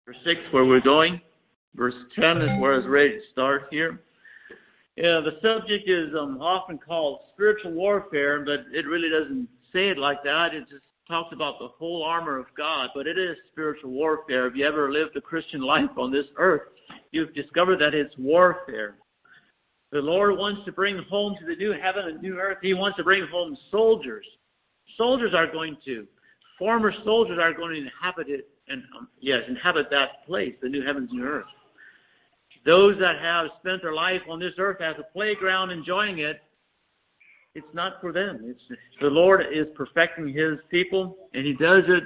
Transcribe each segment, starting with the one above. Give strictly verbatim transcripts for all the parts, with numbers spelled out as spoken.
Verse six, where we're going. Verse ten is where I was ready to start here. Yeah, the subject is um, often called spiritual warfare, but it really doesn't say it like that. It just talks about the whole armor of God, but it is spiritual warfare. If you ever lived a Christian life on this earth, you've discovered that it's warfare. The Lord wants to bring home to the new heaven and new earth. He wants to bring home soldiers. Soldiers are going to, former soldiers are going to inhabit it, and um, yes, inhabit that place, the new heavens and earth. Those that have spent their life on this earth as a playground enjoying it, it's not for them. It's the Lord is perfecting His people, and He does it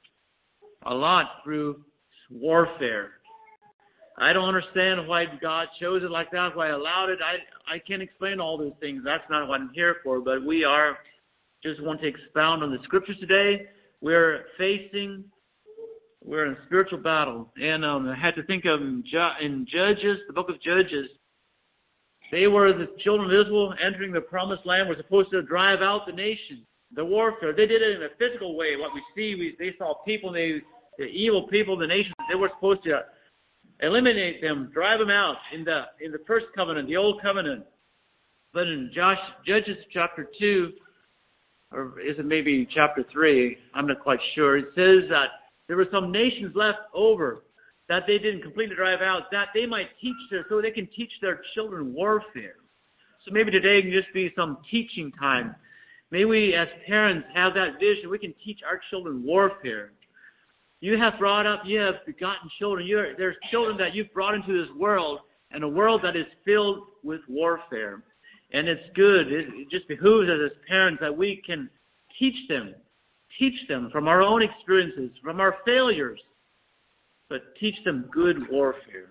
a lot through warfare. I don't understand why God chose it like that, why He allowed it. I I can't explain all those things. That's not what I'm here for, but we are just want to expound on the Scriptures today. We're facing, we're in a spiritual battle. And um, I had to think of in Judges, the book of Judges, they were the children of Israel entering the promised land, were supposed to drive out the nation, the warfare. They did it in a physical way. What we see, we, they saw people, they, the evil people of the nation, they were supposed to eliminate them, drive them out in the in the first covenant, the old covenant. But in Josh, Judges chapter two, or is it maybe chapter three? I'm not quite sure. It says that there were some nations left over that they didn't completely drive out, that they might teach their, so they can teach their children warfare. So maybe today can just be some teaching time. May we as parents have that vision. We can teach our children warfare. You have brought up, you have begotten children. You're, there's children that you've brought into this world, and a world that is filled with warfare. And it's good. It, it just behooves us as parents that we can teach them, teach them from our own experiences, from our failures, but teach them good warfare.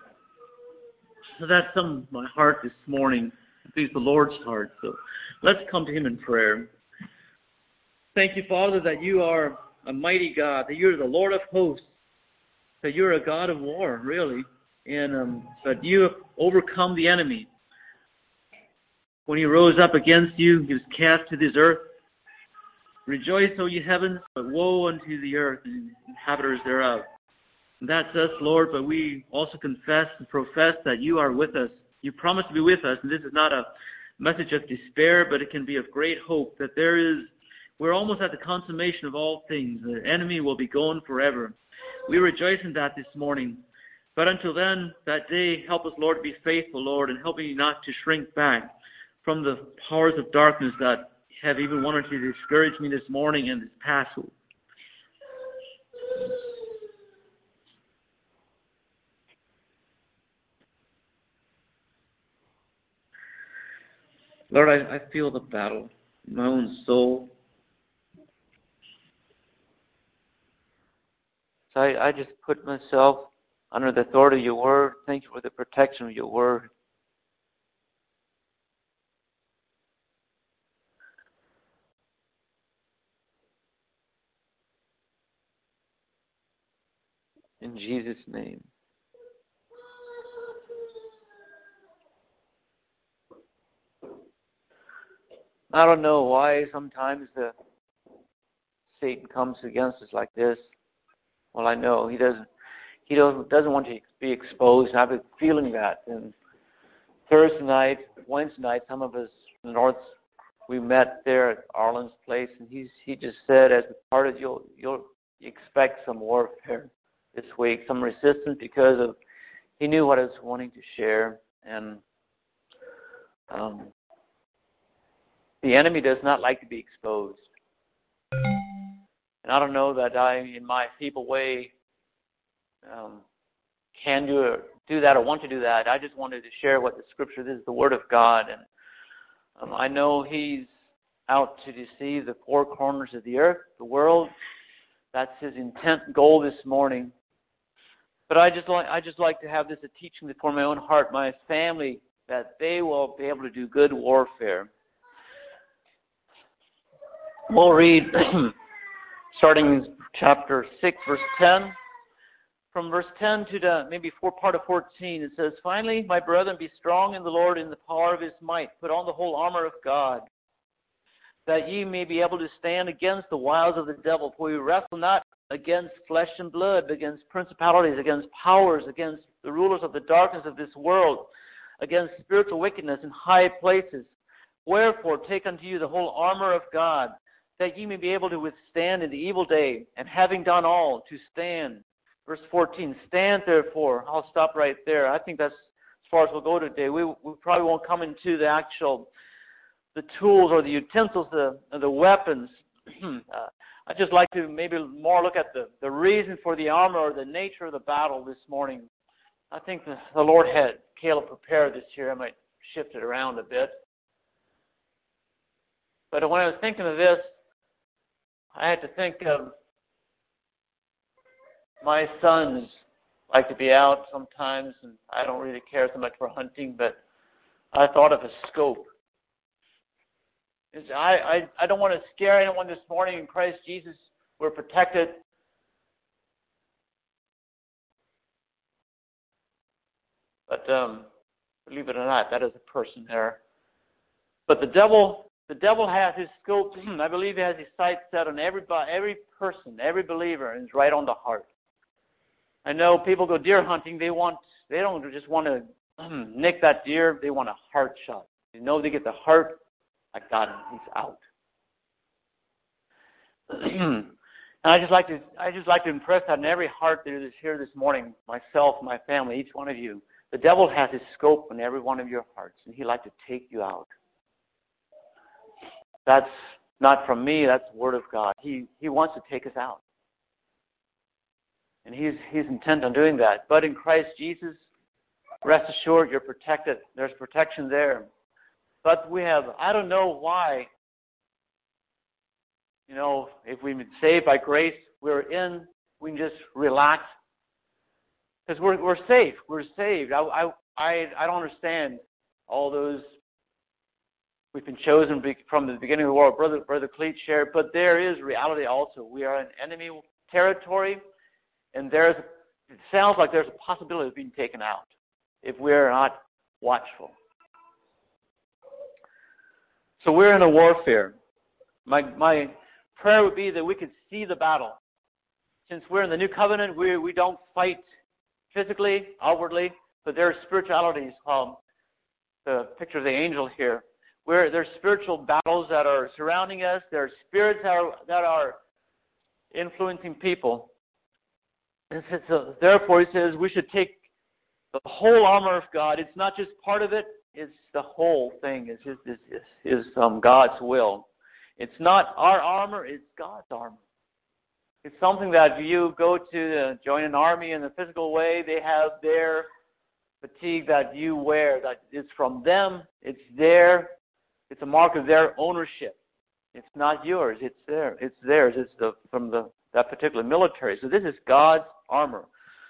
So that's some of my heart this morning. Please the Lord's heart. So let's come to Him in prayer. Thank you, Father, that you are a mighty God, that you're the Lord of hosts, that you're a God of war, really, and um, that you have overcome the enemy. When he rose up against you, he was cast to this earth. Rejoice, O ye heavens, but woe unto the earth and inhabitants thereof. And that's us, Lord, but we also confess and profess that you are with us. You promise to be with us, and this is not a message of despair, but it can be of great hope that there is, we're almost at the consummation of all things. The enemy will be gone forever. We rejoice in that this morning. But until then, that day, help us, Lord, to be faithful, Lord, and help me not to shrink back from the powers of darkness that have even wanted to discourage me this morning and this past week. Lord, I, I feel the battle in my own soul. So I, I just put myself under the authority of your word. Thank you for the protection of your word. In Jesus' name. I don't know why sometimes the Satan comes against us like this. Well, I know he doesn't. He doesn't doesn't want to be exposed. I've been feeling that. And Thursday night, Wednesday night, some of us from the north, we met there at Arlen's place, and he's he just said, as a part of you'll you'll expect some warfare this week, some resistance, because of he knew what I was wanting to share, and um, the enemy does not like to be exposed. And I don't know that I, in my feeble way, um, can do do that or want to do that. I just wanted to share what the Scripture is, the Word of God, and um, I know He's out to deceive the four corners of the earth, the world. That's His intent goal this morning. But I just like I just like to have this a teaching for my own heart, my family, that they will be able to do good warfare. We'll read starting in chapter six, verse ten. From verse ten to the maybe four part of fourteen, it says, "Finally, my brethren, be strong in the Lord in the power of His might. Put on the whole armor of God, that ye may be able to stand against the wiles of the devil. For we wrestle not against flesh and blood, but against principalities, against powers, against the rulers of the darkness of this world, against spiritual wickedness in high places. Wherefore take unto you the whole armor of God, that ye may be able to withstand in the evil day, and having done all, to stand. Verse fourteen, stand therefore. I'll stop right there. I think that's as far as we'll go today. We, we probably won't come into the actual, the tools or the utensils, the, the weapons. uh, I'd just like to maybe more look at the, the reason for the armor or the nature of the battle this morning. I think the, the Lord had Caleb prepare this here. I might shift it around a bit. But when I was thinking of this, I had to think of my sons like to be out sometimes, and I don't really care so much for hunting, but I thought of a scope. I, I, I don't want to scare anyone this morning. In Christ Jesus, we're protected. But um, believe it or not, that is a person there. But the devil, the devil has his scope. I believe he has his sights set on every every person, every believer, and it's right on the heart. I know people go deer hunting. They want, they don't just want to um, nick that deer. They want a heart shot. You know, they get the heart. I got him. He's out. And I just like to, I just like to impress that in every heart that is here this morning. Myself, my family, each one of you. The devil has his scope on every one of your hearts, and he'd like to take you out. That's not from me. That's the Word of God. He he wants to take us out. And he's he's intent on doing that. But in Christ Jesus, rest assured you're protected. There's protection there. But we have, I don't know why, you know, if we've been saved by grace, we're in, we can just relax. Because we're we're safe. We're saved. I, I, I, I don't understand all those, we've been chosen from the beginning of the world. Brother, Brother Cleet shared, but there is reality also. We are in enemy territory. And there's, it sounds like there's a possibility of being taken out if we're not watchful. So we're in a warfare. My my prayer would be that we could see the battle. Since we're in the new covenant, we we don't fight physically, outwardly, but there are spiritualities. Um, the picture of the angel here, where there's spiritual battles that are surrounding us. There are spirits that are, that are influencing people. And so, therefore, he says we should take the whole armor of God. It's not just part of it; it's the whole thing. It's his, is is um, God's will. It's not our armor; it's God's armor. It's something that you go to uh, join an army in a physical way. They have their fatigue that you wear. That is from them. It's their. It's a mark of their ownership. It's not yours. It's there. It's theirs. It's the from the that particular military. So this is God's armor.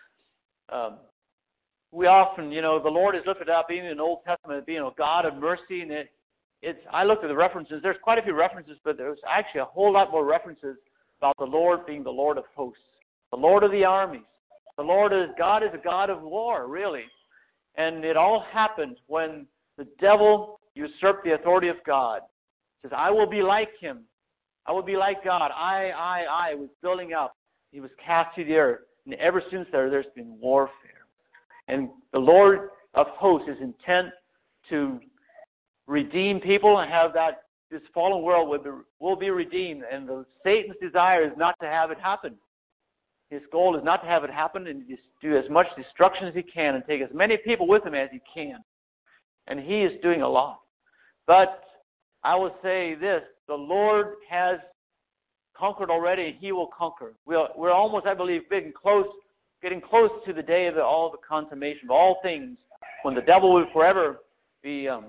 Um, we often, you know, the Lord is lifted up, even in the Old Testament, being a God of mercy. And it, it's, I looked at the references. There's quite a few references, but there's actually a whole lot more references about the Lord being the Lord of hosts, the Lord of the armies. The Lord is, God is a God of war, really. And it all happened when the devil usurped the authority of God. He says, I will be like him. I will be like God. I, I, I was building up. He was cast to the earth. And ever since there, there's been warfare. And the Lord of hosts is intent to redeem people and have that this fallen world will be, will be redeemed. And the, Satan's desire is not to have it happen. His goal is not to have it happen and just do as much destruction as he can and take as many people with him as he can. And he is doing a lot. But I will say this, the Lord has conquered already, and he will conquer. We're, we're almost, I believe, getting close, getting close to the day of the, all the consummation of all things, when the devil will forever be um,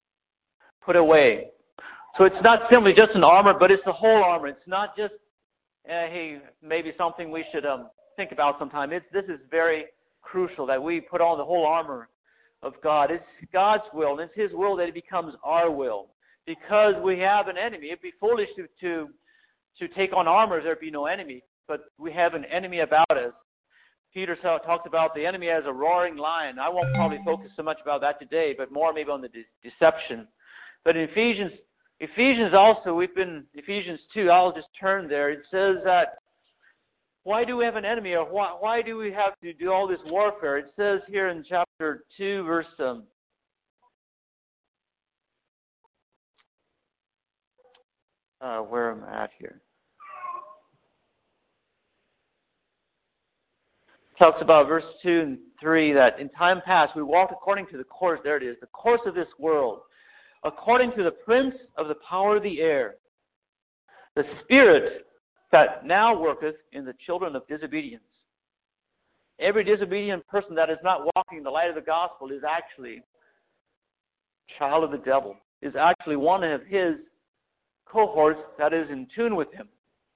put away. So it's not simply just an armor, but it's the whole armor. It's not just, uh, hey, maybe something we should um, think about sometime. It's, this is very crucial that we put on the whole armor of God. It's God's will, and it's his will that it becomes our will. Because we have an enemy. It'd be foolish to, to, to take on armor if there'd be no enemy. But we have an enemy about us. Peter talks about the enemy as a roaring lion. I won't probably focus so much about that today, but more maybe on the de- deception. But in Ephesians Ephesians also, we've been, Ephesians two, I'll just turn there. It says that, why do we have an enemy, or why, why do we have to do all this warfare? It says here in chapter two, verse um, uh, where am I at here? It talks about verse two and three, that in time past we walked according to the course, there it is, the course of this world, according to the prince of the power of the air, the spirit that now worketh in the children of disobedience. Every disobedient person that is not walking in the light of the gospel is actually a child of the devil, is actually one of his cohorts that is in tune with him.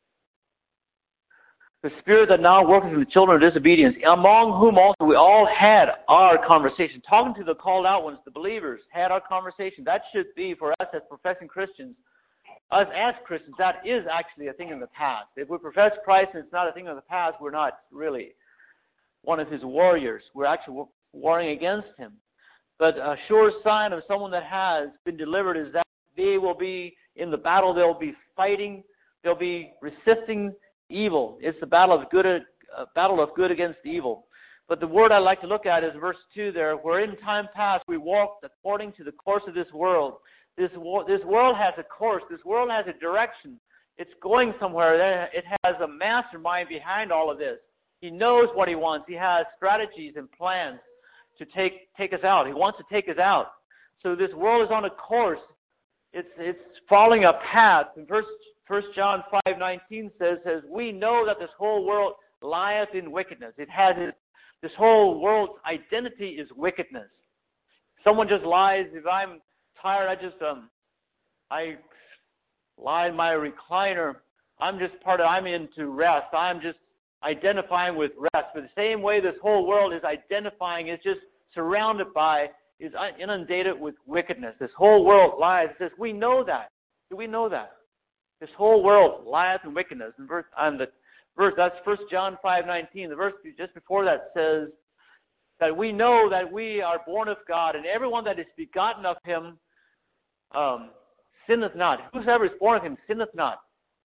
The spirit that now worketh in the children of disobedience, among whom also we all had our conversation. Talking to the called out ones, the believers, had our conversation. That should be for us as professing Christians. Us as Christians, that is actually a thing in the past. If we profess Christ and it's not a thing of the past, we're not really one of his warriors. We're actually warring against him. But a sure sign of someone that has been delivered is that they will be in the battle. They'll be fighting. They'll be resisting evil. It's the battle of good, uh, battle of good against evil. But the word I like to look at is verse two there, where in time past we walked according to the course of this world. This, this world has a course. This world has a direction. It's going somewhere. It has a mastermind behind all of this. He knows what he wants. He has strategies and plans to take take us out. He wants to take us out. So this world is on a course. It's it's following a path. And First First John five nineteen says, says we know that this whole world lieth in wickedness. It has it, this whole world's identity is wickedness. Someone just lies. If I'm tired, I just um, I lie in my recliner. I'm just part of. I'm into rest. I'm just identifying with rest. But the same way this whole world is identifying, is just surrounded by, is inundated with wickedness. This whole world lies. It says we know that. Do we know that? This whole world lies in wickedness. And verse, and the verse that's First John five nineteen. The verse just before that says that we know that we are born of God, and everyone that is begotten of Him um, sinneth not. Whosoever is born of Him sinneth not.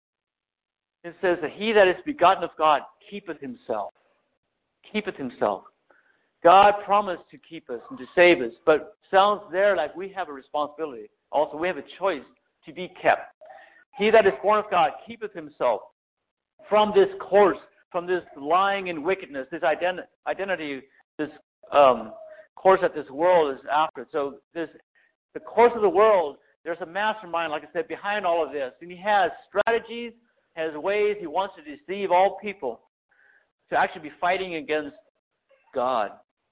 It says that he that is begotten of God keepeth himself. Keepeth himself. God promised to keep us and to save us, but sounds there like we have a responsibility. Also, we have a choice to be kept. He that is born of God keepeth himself from this course, from this lying in wickedness, this identi- identity, this um, course that this world is after. So this, the course of the world, there's a mastermind, like I said, behind all of this. And he has strategies, has ways he wants to deceive all people to actually be fighting against God.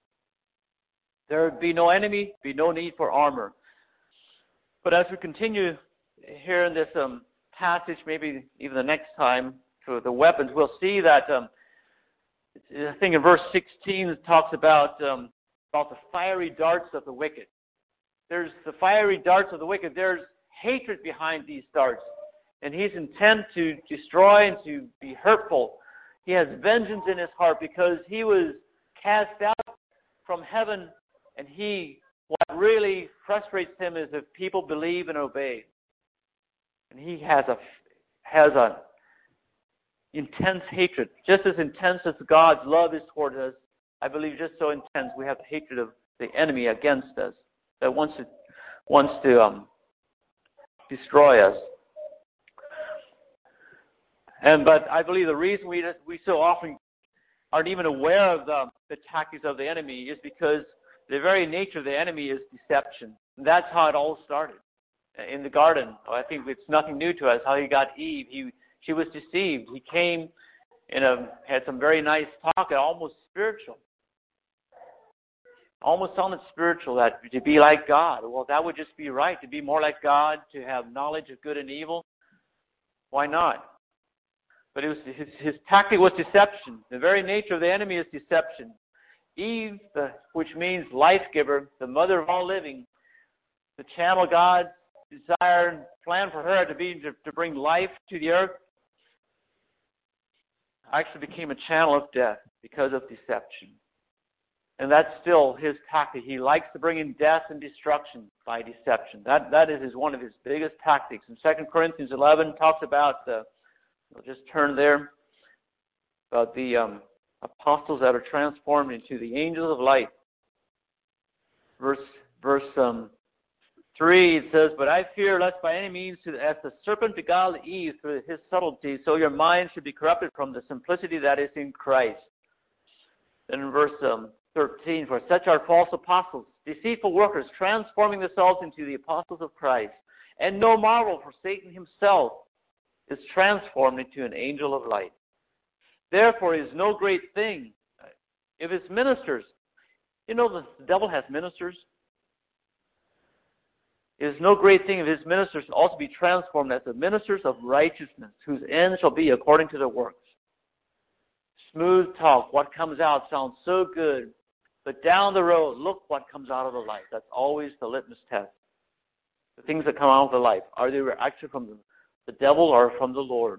There would be no enemy, be no need for armor. But as we continue here in this um, passage, maybe even the next time, for the weapons, we'll see that um, I think in verse sixteen it talks about um, about the fiery darts of the wicked. There's the fiery darts of the wicked. There's hatred behind these darts. And he's intent to destroy and to be hurtful. He has vengeance in his heart because he was cast out from heaven, and he, what really frustrates him is if people believe and obey. And he has a has a intense hatred, just as intense as God's love is toward us. I believe just so intense we have the hatred of the enemy against us that wants to wants to um, destroy us. And but I believe the reason we we so often aren't even aware of the, the tactics of the enemy is because the very nature of the enemy is deception. And that's how it all started in the garden. I think it's nothing new to us how he got Eve. He she was deceived. He came in a had some very nice talk, almost spiritual, almost sounded spiritual. That to be like God. Well, that would just be right. To be more like God, to have knowledge of good and evil. Why not? But it was his, his tactic was deception. The very nature of the enemy is deception. Eve, the, which means life giver, the mother of all living, the channel God's desire and plan for her to be to, to bring life to the earth, actually became a channel of death because of deception. And that's still his tactic. He likes to bring in death and destruction by deception. That that is his, one of his biggest tactics. And Second Corinthians eleven talks about the, we'll just turn there, about the um, apostles that are transformed into the angels of light. Verse verse um, three, it says, "But I fear lest by any means, to, as the serpent beguiled Eve through his subtlety, so your mind should be corrupted from the simplicity that is in Christ." Then in verse um, thirteen, "For such are false apostles, deceitful workers, transforming themselves into the apostles of Christ. And no marvel, for Satan himself is transformed into an angel of light. Therefore it is no great thing if his ministers," you know the devil has ministers. "It is no great thing if his ministers also be transformed as the ministers of righteousness, whose end shall be according to their works." Smooth talk, what comes out sounds so good, but down the road, look what comes out of the life. That's always the litmus test. The things that come out of the life, are they actually from the, the devil or from the Lord?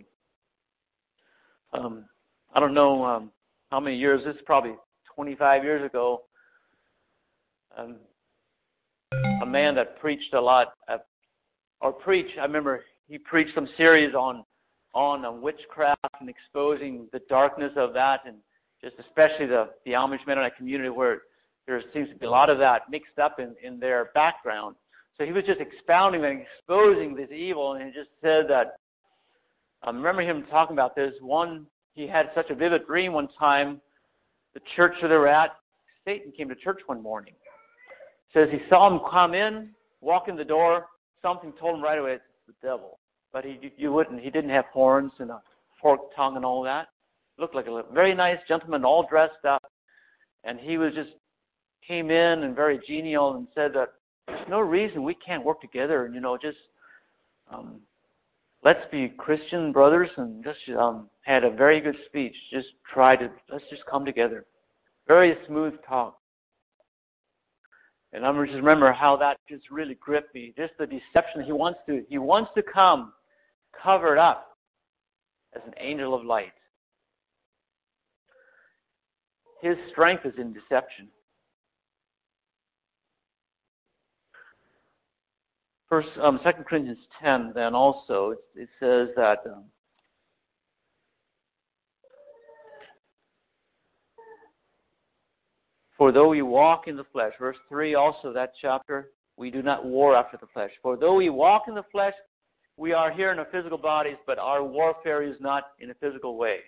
Um, I don't know um, how many years, this is probably twenty-five years ago, um, a man that preached a lot, at, or preached, I remember he preached some series on on uh, witchcraft and exposing the darkness of that, and just especially the, the Amish Mennonite community, where there seems to be a lot of that mixed up in, in their background. So he was just expounding and exposing this evil, and he just said that, I remember him talking about this. One, he had such a vivid dream one time, the church that they were at, Satan came to church one morning. Says he saw him come in, walk in the door, something told him right away, it's the devil. But he, you wouldn't, he didn't have horns and a forked tongue and all that. Looked like a very nice gentleman, all dressed up. And he was just, came in and very genial and said that there's no reason we can't work together and, you know, just um, let's be Christian brothers, and just um, had a very good speech. Just try to, let's just come together. Very smooth talk. And I just remember how that just really gripped me. Just the deception he wants to, he wants to come covered up as an angel of light. His strength is in deception. First, um, Second Corinthians ten, then also, it, it says that um, for though we walk in the flesh, verse three also, that chapter, we do not war after the flesh. For though we walk in the flesh, we are here in our physical bodies, but our warfare is not in a physical way.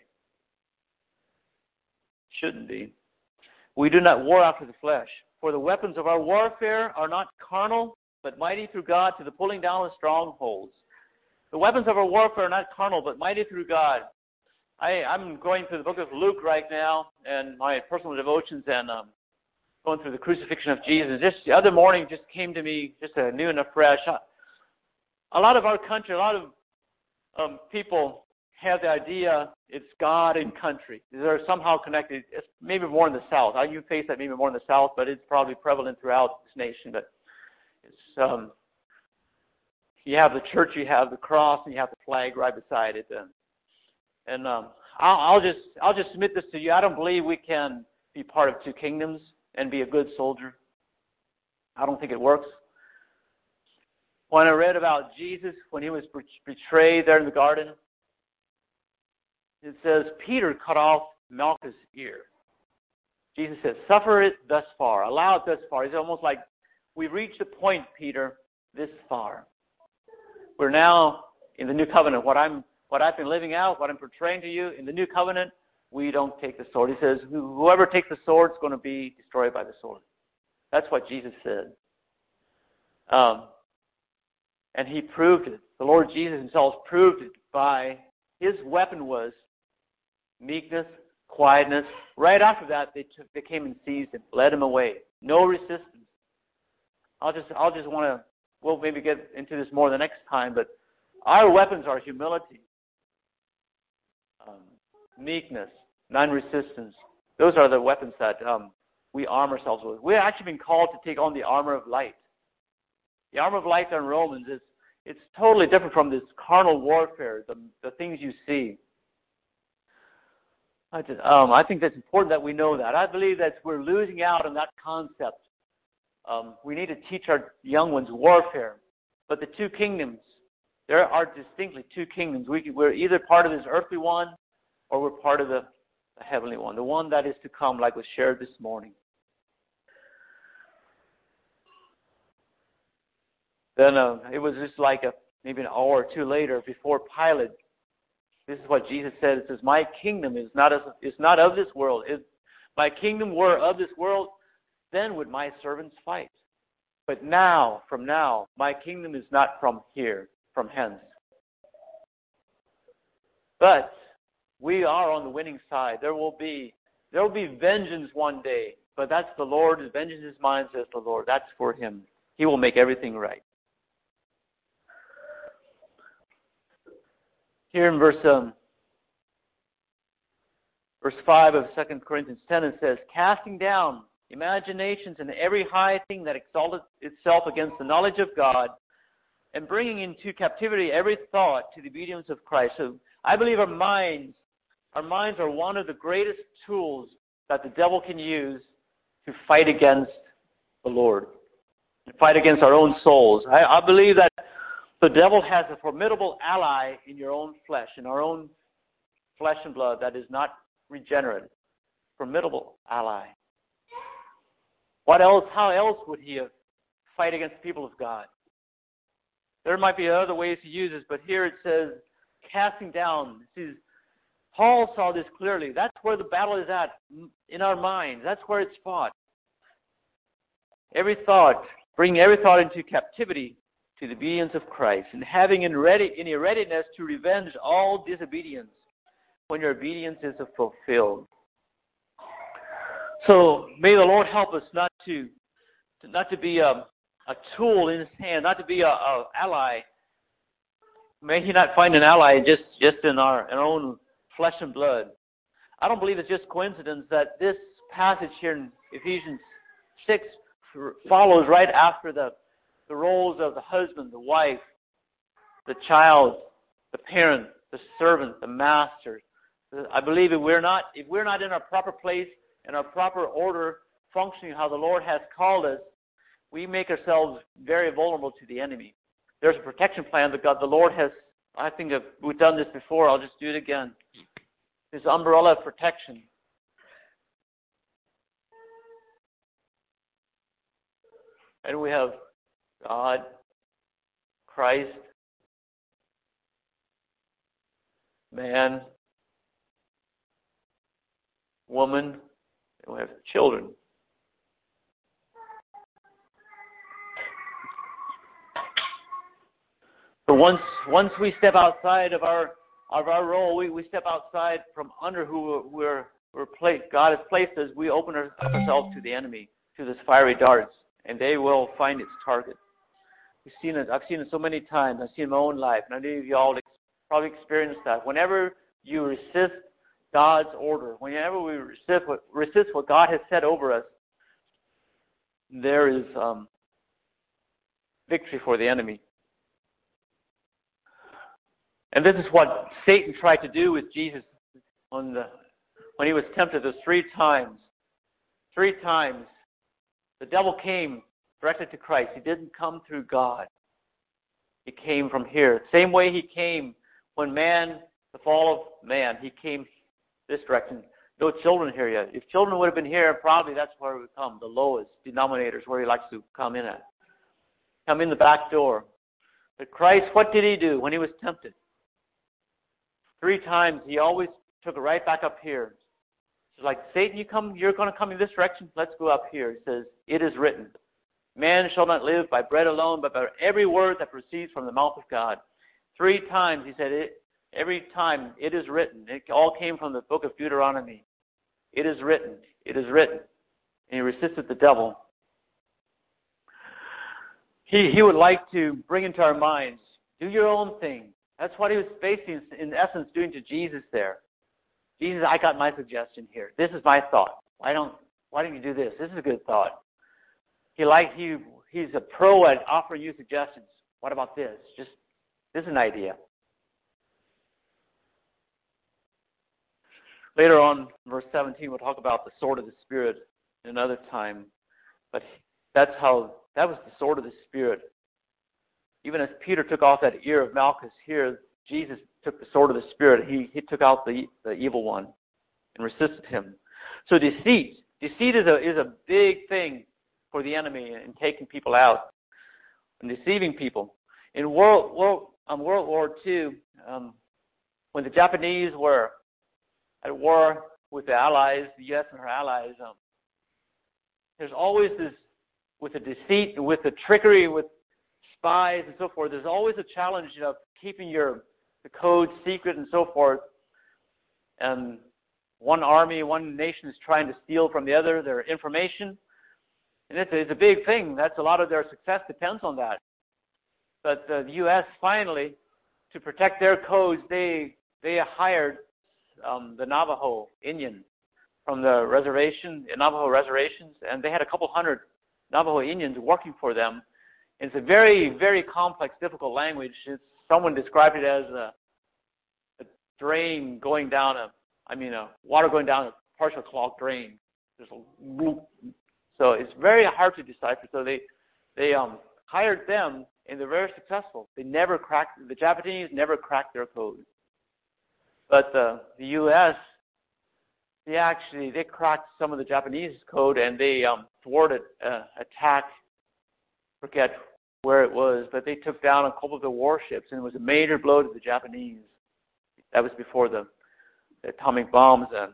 Shouldn't be. We do not war after the flesh. For the weapons of our warfare are not carnal, but mighty through God to the pulling down of strongholds. The weapons of our warfare are not carnal, but mighty through God. I, I'm going through the book of Luke right now, and my personal devotions, and um, going through the crucifixion of Jesus. Just the other morning just came to me, just a new and a fresh. A lot of our country, a lot of um, people have the idea it's God and country. They're somehow connected. It's maybe more in the South. I you face that maybe more in the South, but it's probably prevalent throughout this nation. But it's um, you have the church, you have the cross, and you have the flag right beside it. And, and um, I'll, I'll just I'll just submit this to you. I don't believe we can be part of two kingdoms and be a good soldier. I don't think it works. When I read about Jesus, when he was betrayed there in the garden, it says, Peter cut off Malchus' ear. Jesus said, suffer it thus far. Allow it thus far. It's almost like, we've reached a point, Peter, this far. We're now in the new covenant. What, I'm, what I've been living out, what I'm portraying to you, in the new covenant, we don't take the sword. He says, whoever takes the sword is going to be destroyed by the sword. That's what Jesus said. Um, and he proved it. The Lord Jesus himself proved it by his weapon was meekness, quietness. Right after that, they took, they came and seized him, led him away. No resistance. I'll just, I'll just want to. We'll maybe get into this more the next time, but our weapons are humility, um, meekness, non-resistance. Those are the weapons that um, we arm ourselves with. We're actually been called to take on the armor of light. The armor of light in Romans is it's totally different from this carnal warfare, the, the things you see. I, just, um, I think that's important that we know that. I believe that we're losing out on that concept. Um, we need to teach our young ones warfare. But the two kingdoms, there are distinctly two kingdoms. We, we're either part of this earthly one or we're part of the, the heavenly one, the one that is to come, like was shared this morning. Then uh, it was just like a, maybe an hour or two later before Pilate. This is what Jesus said. It says, "My kingdom is not of, is not of this world. If my kingdom were of this world, then would my servants fight. But now, from now, my kingdom is not from here, from hence. But we are on the winning side. There will be there will be vengeance one day. But that's the Lord. Vengeance is mine, says the Lord. That's for Him. He will make everything right." Here in verse um, verse five of Second Corinthians ten, it says, "Casting down imaginations and every high thing that exalteth itself against the knowledge of God, and bringing into captivity every thought to the obedience of Christ." So I believe our minds, our minds are one of the greatest tools that the devil can use to fight against the Lord, to fight against our own souls. I, I believe that the devil has a formidable ally in your own flesh, in our own flesh and blood that is not regenerate. Formidable ally. What else? How else would he fight against the people of God? There might be other ways to use this, but here it says, casting down. See, Paul saw this clearly. That's where the battle is at, in our minds. That's where it's fought. Every thought, bringing every thought into captivity to the obedience of Christ, and having in, ready, in a readiness to revenge all disobedience when your obedience is fulfilled. So may the Lord help us not to, to not to be a, a tool in His hand, not to be a, a ally. May He not find an ally just, just in our, in our own flesh and blood. I don't believe it's just coincidence that this passage here in Ephesians six follows right after the, the roles of the husband, the wife, the child, the parent, the servant, the master. I believe if we're not if we're not in our proper place, in our proper order, functioning how the Lord has called us, we make ourselves very vulnerable to the enemy. There's a protection plan that God, the Lord has. I think if we've done this before. I'll just do it again. This umbrella of protection. And we have God, Christ, man, woman, and we have children. But once once we step outside of our of our role, we, we step outside from under who we're we're placed. God has placed us. We open our, up ourselves to the enemy, to this fiery darts, and they will find its target. We've seen it. I've seen it so many times. I've seen it in my own life, and I know you all probably experienced that. Whenever you resist God's order, whenever we resist what, resist what God has said over us, there is um, victory for the enemy. And this is what Satan tried to do with Jesus on the when he was tempted those three times. Three times, the devil came directly to Christ. He didn't come through God. He came from here. Same way he came when man, the fall of man, he came this direction. No children here yet. If children would have been here, probably that's where we come, the lowest denominators, where he likes to come in at. Come in the back door. But Christ, what did he do when he was tempted? Three times, he always took it right back up here. It's like, Satan, you come, you're going to come in this direction. Let's go up here. He says, it is written, man shall not live by bread alone, but by every word that proceeds from the mouth of God. Three times, he said, it. Every time, it is written. It all came from the book of Deuteronomy. It is written. It is written. And he resisted the devil. He, he would like to bring into our minds, do your own thing. That's what he was basically, in essence, doing to Jesus there. Jesus, I got my suggestion here. This is my thought. Why don't Why don't you do this? This is a good thought. He like he he's a pro at offering you suggestions. What about this? Just this is an idea. Later on, verse seventeen, we'll talk about the sword of the Spirit another time. But that's how, that was the sword of the Spirit. Even as Peter took off that ear of Malchus here, Jesus took the sword of the Spirit. He, he took out the, the evil one and resisted him. So deceit. Deceit is a, is a big thing for the enemy in taking people out and deceiving people. In World, World, um, World War Two, um, when the Japanese were at war with the Allies, the U S and her allies, um, there's always this, with the deceit, with the trickery, with spies and so forth, there's always a challenge of keeping your the code secret and so forth. And one army, one nation is trying to steal from the other their information. And it's a, it's a big thing. That's a lot of their success depends on that. But uh, the U S finally, to protect their codes, they they hired um, the Navajo Indian from the reservation, Navajo reservations, and they had a couple hundred Navajo Indians working for them. It's a very, very complex, difficult language. It's, someone described it as a, a drain going down a, I mean, a water going down a partial clogged drain. There's a, so it's very hard to decipher. So they, they um, hired them, and they're very successful. They never cracked, the Japanese never cracked their code. But uh, the U S, they actually, they cracked some of the Japanese code, and they um, thwarted uh, attack, forget where it was, but they took down a couple of the warships, and it was a major blow to the Japanese. That was before the, the atomic bombs. Uh,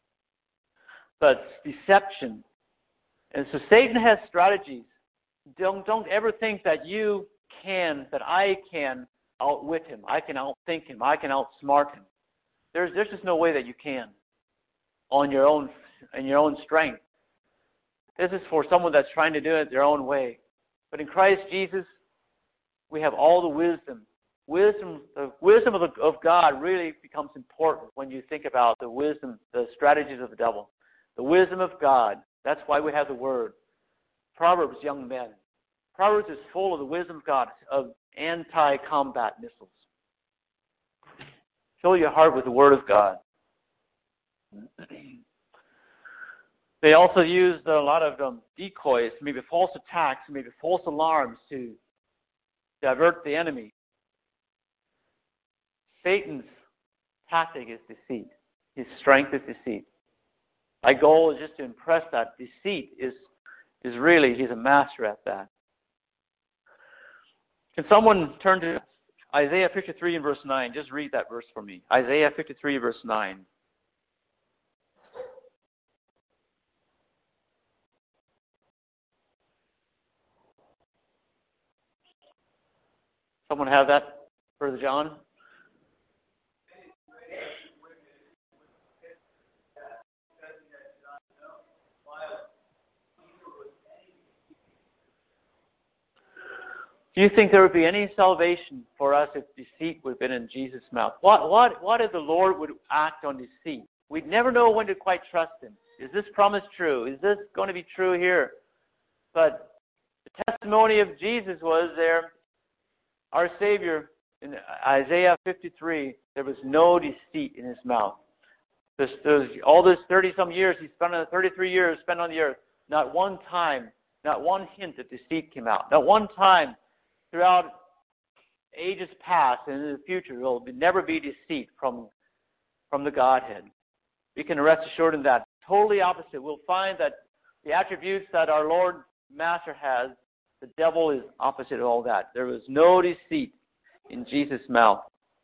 but deception. And so Satan has strategies. Don't, don't ever think that you can, that I can outwit him. I can outthink him. I can outsmart him. There's, there's just no way that you can on your own, in your own strength. This is for someone that's trying to do it their own way. But in Christ Jesus, we have all the wisdom. Wisdom, the wisdom of, the, of God really becomes important when you think about the wisdom, the strategies of the devil. The wisdom of God. That's why we have the Word. Proverbs, young men. Proverbs is full of the wisdom of God, of anti-combat missiles. Fill your heart with the Word of God. They also used a lot of um, decoys, maybe false attacks, maybe false alarms to divert the enemy. Satan's tactic is deceit. His strength is deceit. My goal is just to impress that deceit is, is really, he's a master at that. Can someone turn to Isaiah fifty-three and verse nine? Just read that verse for me. Isaiah fifty-three, verse nine. Someone have that, Brother John? Do you think there would be any salvation for us if deceit would have been in Jesus' mouth? What, what, what if the Lord would act on deceit? We'd never know when to quite trust Him. Is this promise true? Is this going to be true here? But the testimony of Jesus was there. Our Savior, in Isaiah fifty-three, there was no deceit in His mouth. There's, there's, all those thirty-some years He spent on thirty-three years spent on the earth, not one time, not one hint of deceit came out. Not one time throughout ages past and in the future there will never be deceit from, from the Godhead. We can rest assured in that. Totally opposite. We'll find that the attributes that our Lord Master has, the devil is opposite of all that. There was no deceit in Jesus' mouth.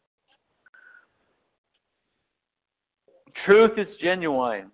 Truth is genuine.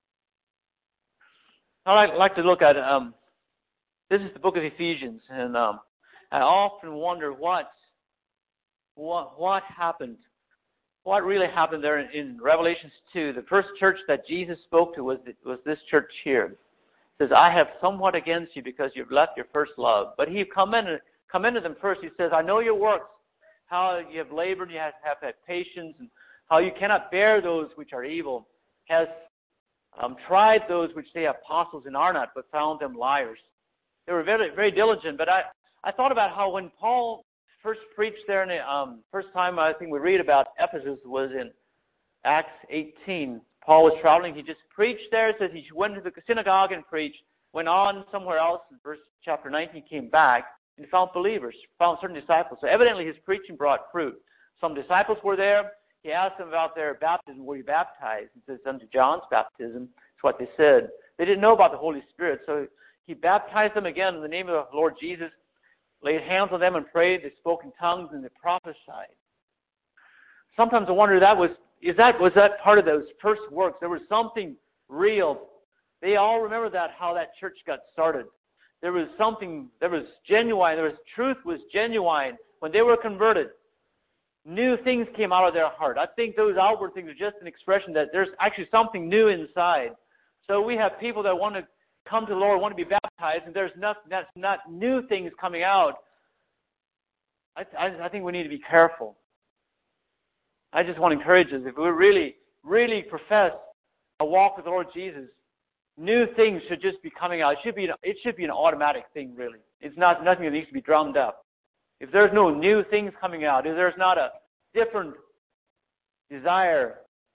I'd like to look at, um, this is the book of Ephesians, and um, I often wonder what, what, what happened, what really happened there in, in Revelations two. The first church that Jesus spoke to was, was this church here. Says, I have somewhat against you because you've left your first love. But he commended, commended them first. He says, I know your works, how you have labored, you have, have had patience, and how you cannot bear those which are evil. Has um, tried those which say apostles and are not, but found them liars. They were very, very diligent. But I, I thought about how when Paul first preached there, in the um, first time I think we read about Ephesus was in Acts eighteen. Paul was traveling. He just preached there. It says he went to the synagogue and preached, went on somewhere else. In verse chapter nineteen, came back and found believers, found certain disciples. So evidently his preaching brought fruit. Some disciples were there. He asked them about their baptism. Were you baptized? He says, unto John's baptism. That's what they said. They didn't know about the Holy Spirit. So he baptized them again in the name of the Lord Jesus, laid hands on them and prayed. They spoke in tongues and they prophesied. Sometimes I wonder, that was is that was that part of those first works? There was something real. They all remember that, how that church got started. There was something, there was genuine, there was truth was genuine. When they were converted, new things came out of their heart. I think those outward things are just an expression that there's actually something new inside. So we have people that want to come to the Lord, want to be baptized, and there's not, that's not new things coming out. I, I, I think we need to be careful. I just want to encourage us, if we really, really profess a walk with the Lord Jesus, new things should just be coming out. It should be, it should be an automatic thing, really. It's not nothing that needs to be drummed up. If there's no new things coming out, if there's not a different desire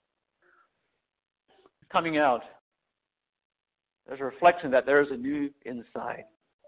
coming out, there's a reflection that there is a new inside.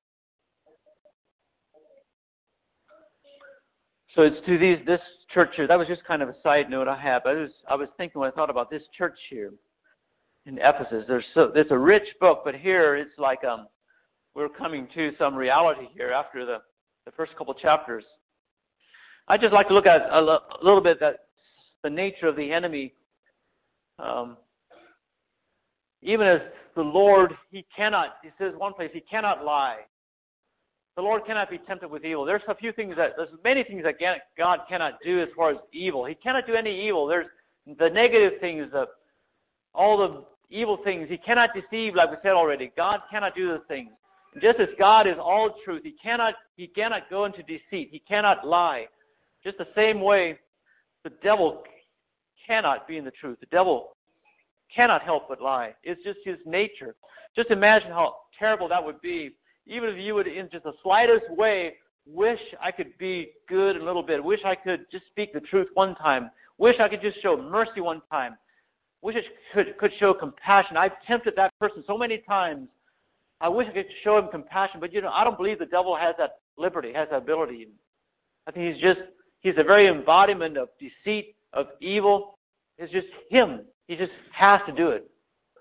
So it's to these this church here. That was just kind of a side note I have. I was I was thinking when I thought about this church here in Ephesus. There's so it's a rich book, but here it's like um we're coming to some reality here after the, the first couple chapters. I'd just like to look at a, a little bit that the nature of the enemy. Um, even as the Lord, He cannot. He says one place, He cannot lie. The Lord cannot be tempted with evil. There's a few things that, there's many things that God cannot do as far as evil. He cannot do any evil. There's the negative things, the, all the evil things. He cannot deceive, like we said already. God cannot do those things. And just as God is all truth, He cannot, He cannot go into deceit. He cannot lie. Just the same way, the devil cannot be in the truth. The devil cannot help but lie. It's just his nature. Just imagine how terrible that would be. Even if you would, in just the slightest way, wish I could be good a little bit, wish I could just speak the truth one time, wish I could just show mercy one time, wish I could, could show compassion. I've tempted that person so many times. I wish I could show him compassion, but you know, I don't believe the devil has that liberty, has that ability. I think he's just, he's the very embodiment of deceit, of evil. It's just him. He just has to do it.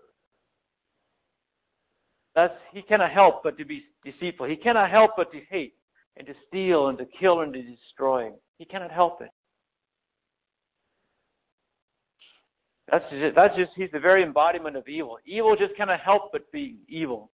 That's, he cannot help but to be deceitful. He cannot help but to hate and to steal and to kill and to destroy. He cannot help it. That's just, that's just, he's the very embodiment of evil. Evil just cannot help but be evil.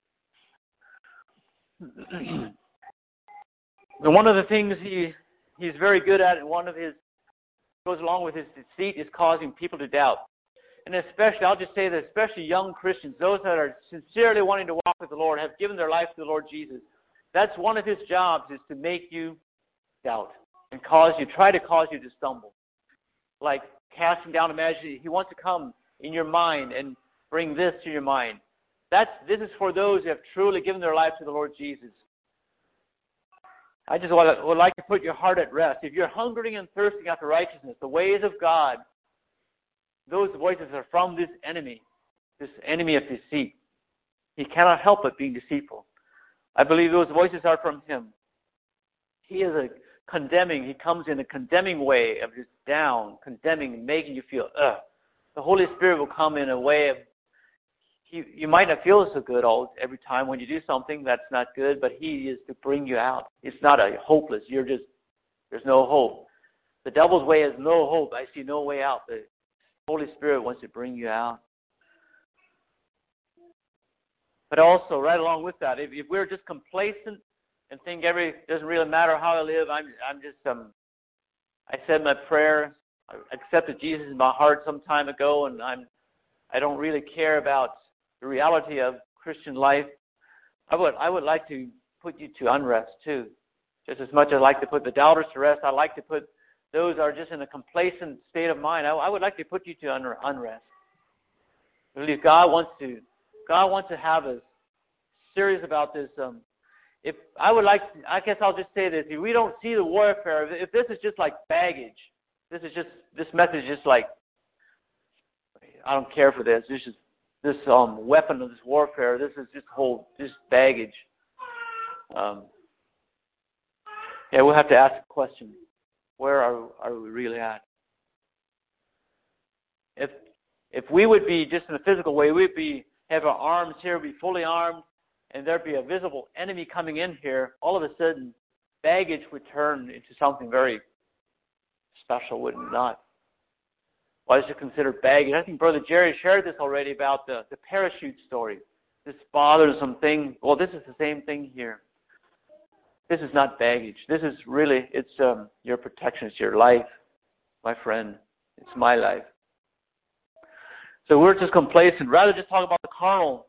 And one of the things he he's very good at, and one of his, goes along with his deceit, is causing people to doubt. And especially, I'll just say that especially young Christians, those that are sincerely wanting to walk with the Lord, have given their life to the Lord Jesus. That's one of his jobs, is to make you doubt and cause you, try to cause you to stumble. Like casting down imagination. He wants to come in your mind and bring this to your mind. That's, this is for those who have truly given their life to the Lord Jesus. I just would, would like to put your heart at rest. If you're hungering and thirsting after righteousness, the ways of God, those voices are from this enemy, this enemy of deceit. He cannot help but being deceitful. I believe those voices are from him. He is a condemning, he comes in a condemning way of just down, condemning, making you feel, ugh. The Holy Spirit will come in a way of, he, you might not feel so good all every time when you do something that's not good, but he is to bring you out. It's not a hopeless, you're just, there's no hope. The devil's way is no hope. I see no way out. The Holy Spirit wants to bring you out. But also, right along with that, if, if we're just complacent and think every doesn't really matter how I live, I'm I'm just um I said my prayer, I accepted Jesus in my heart some time ago, and I'm I don't really care about the reality of Christian life. I would I would like to put you to unrest too, just as much as I like to put the doubters to rest. I like to put those who are just in a complacent state of mind. I, I would like to put you to unrest. I believe God wants to God wants to have us serious about this. Um, if I would like, to, I guess I'll just say this: if we don't see the warfare, if this is just like baggage, this is just this message is just like I don't care for this. This is this um, weapon of this warfare. This is just whole this baggage. Um, yeah, we'll have to ask the question: where are are we really at? If if we would be just in a physical way, we'd be have our arms here, be fully armed, and there'd be a visible enemy coming in here. All of a sudden, baggage would turn into something very special, would it not? Why is it considered baggage? I think Brother Jerry shared this already about the, the parachute story. This bothersome thing. Well, this is the same thing here. This is not baggage. This is really, it's um, your protection. It's your life, my friend. It's my life. So we're just complacent. Rather just talk about the carnal,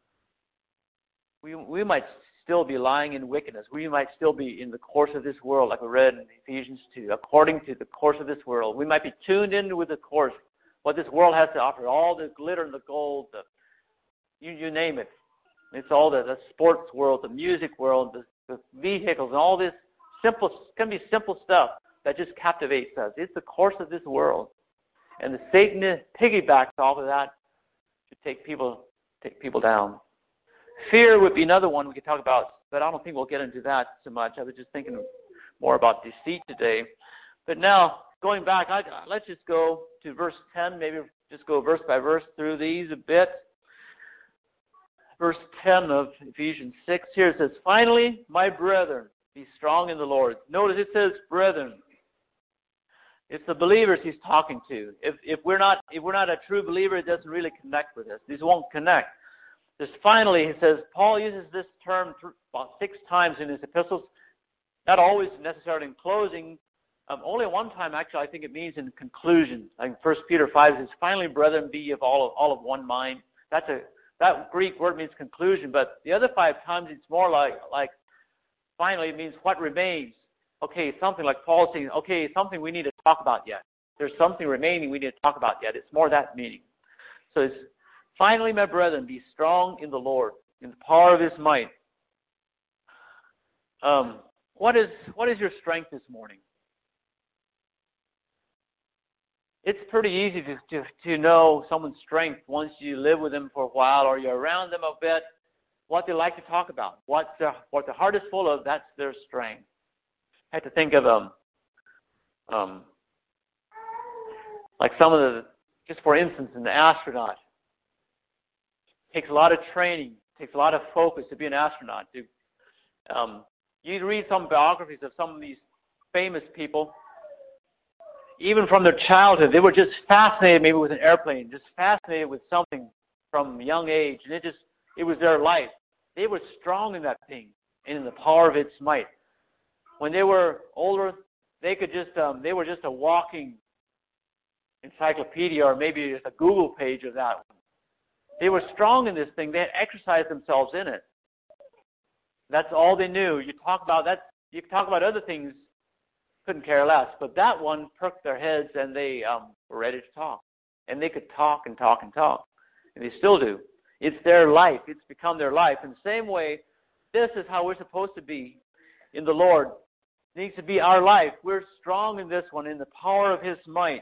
we we might still be lying in wickedness. We might still be in the course of this world, like we read in Ephesians two, according to the course of this world. We might be tuned in with the course, what this world has to offer, all the glitter and the gold, the, you, you name it. It's all the, the sports world, the music world, the, the vehicles, and all this simple, can be simple stuff that just captivates us. It's the course of this world. And the Satan piggybacks off of that to take people take people down. Fear would be another one we could talk about, but I don't think we'll get into that so much. I was just thinking more about deceit today. But now, going back, I, let's just go to verse ten, maybe just go verse by verse through these a bit. Verse ten of Ephesians six here it says, "Finally, my brethren, be strong in the Lord." Notice it says brethren. It's the believers he's talking to. If if we're not if we're not a true believer, it doesn't really connect with us. These won't connect. Just finally, he says, Paul uses this term th- about six times in his epistles. Not always necessarily in closing. Um, only one time, actually, I think it means in conclusion. Like First Peter five says, "Finally, brethren, be of all of, all of one mind." That's a that Greek word means conclusion, but the other five times it's more like like finally it means what remains. Okay, something like Paul saying, okay, something we need to talk about yet. There's something remaining we need to talk about yet. It's more that meaning. So it's, finally, my brethren, be strong in the Lord, in the power of His might. Um, what is what is your strength this morning? It's pretty easy to, to, to know someone's strength once you live with them for a while or you're around them a bit, what they like to talk about. What the, what the heart is full of, that's their strength. I had to think of um, um, like some of the, just for instance, an astronaut. It takes a lot of training, takes a lot of focus to be an astronaut. To, um, you read some biographies of some of these famous people. Even from their childhood, they were just fascinated maybe with an airplane, just fascinated with something from a young age, and it just it was their life. They were strong in that thing and in the power of its might. When they were older, they could just um, they were just a walking encyclopedia or maybe just a Google page of that one. They were strong in this thing. They had exercised themselves in it. That's all they knew. You talk about that. You talk about other things, couldn't care less. But that one perked their heads, and they um, were ready to talk. And they could talk and talk and talk, and they still do. It's their life. It's become their life. In the same way, this is how we're supposed to be in the Lord. It needs to be our life. We're strong in this one, in the power of His might.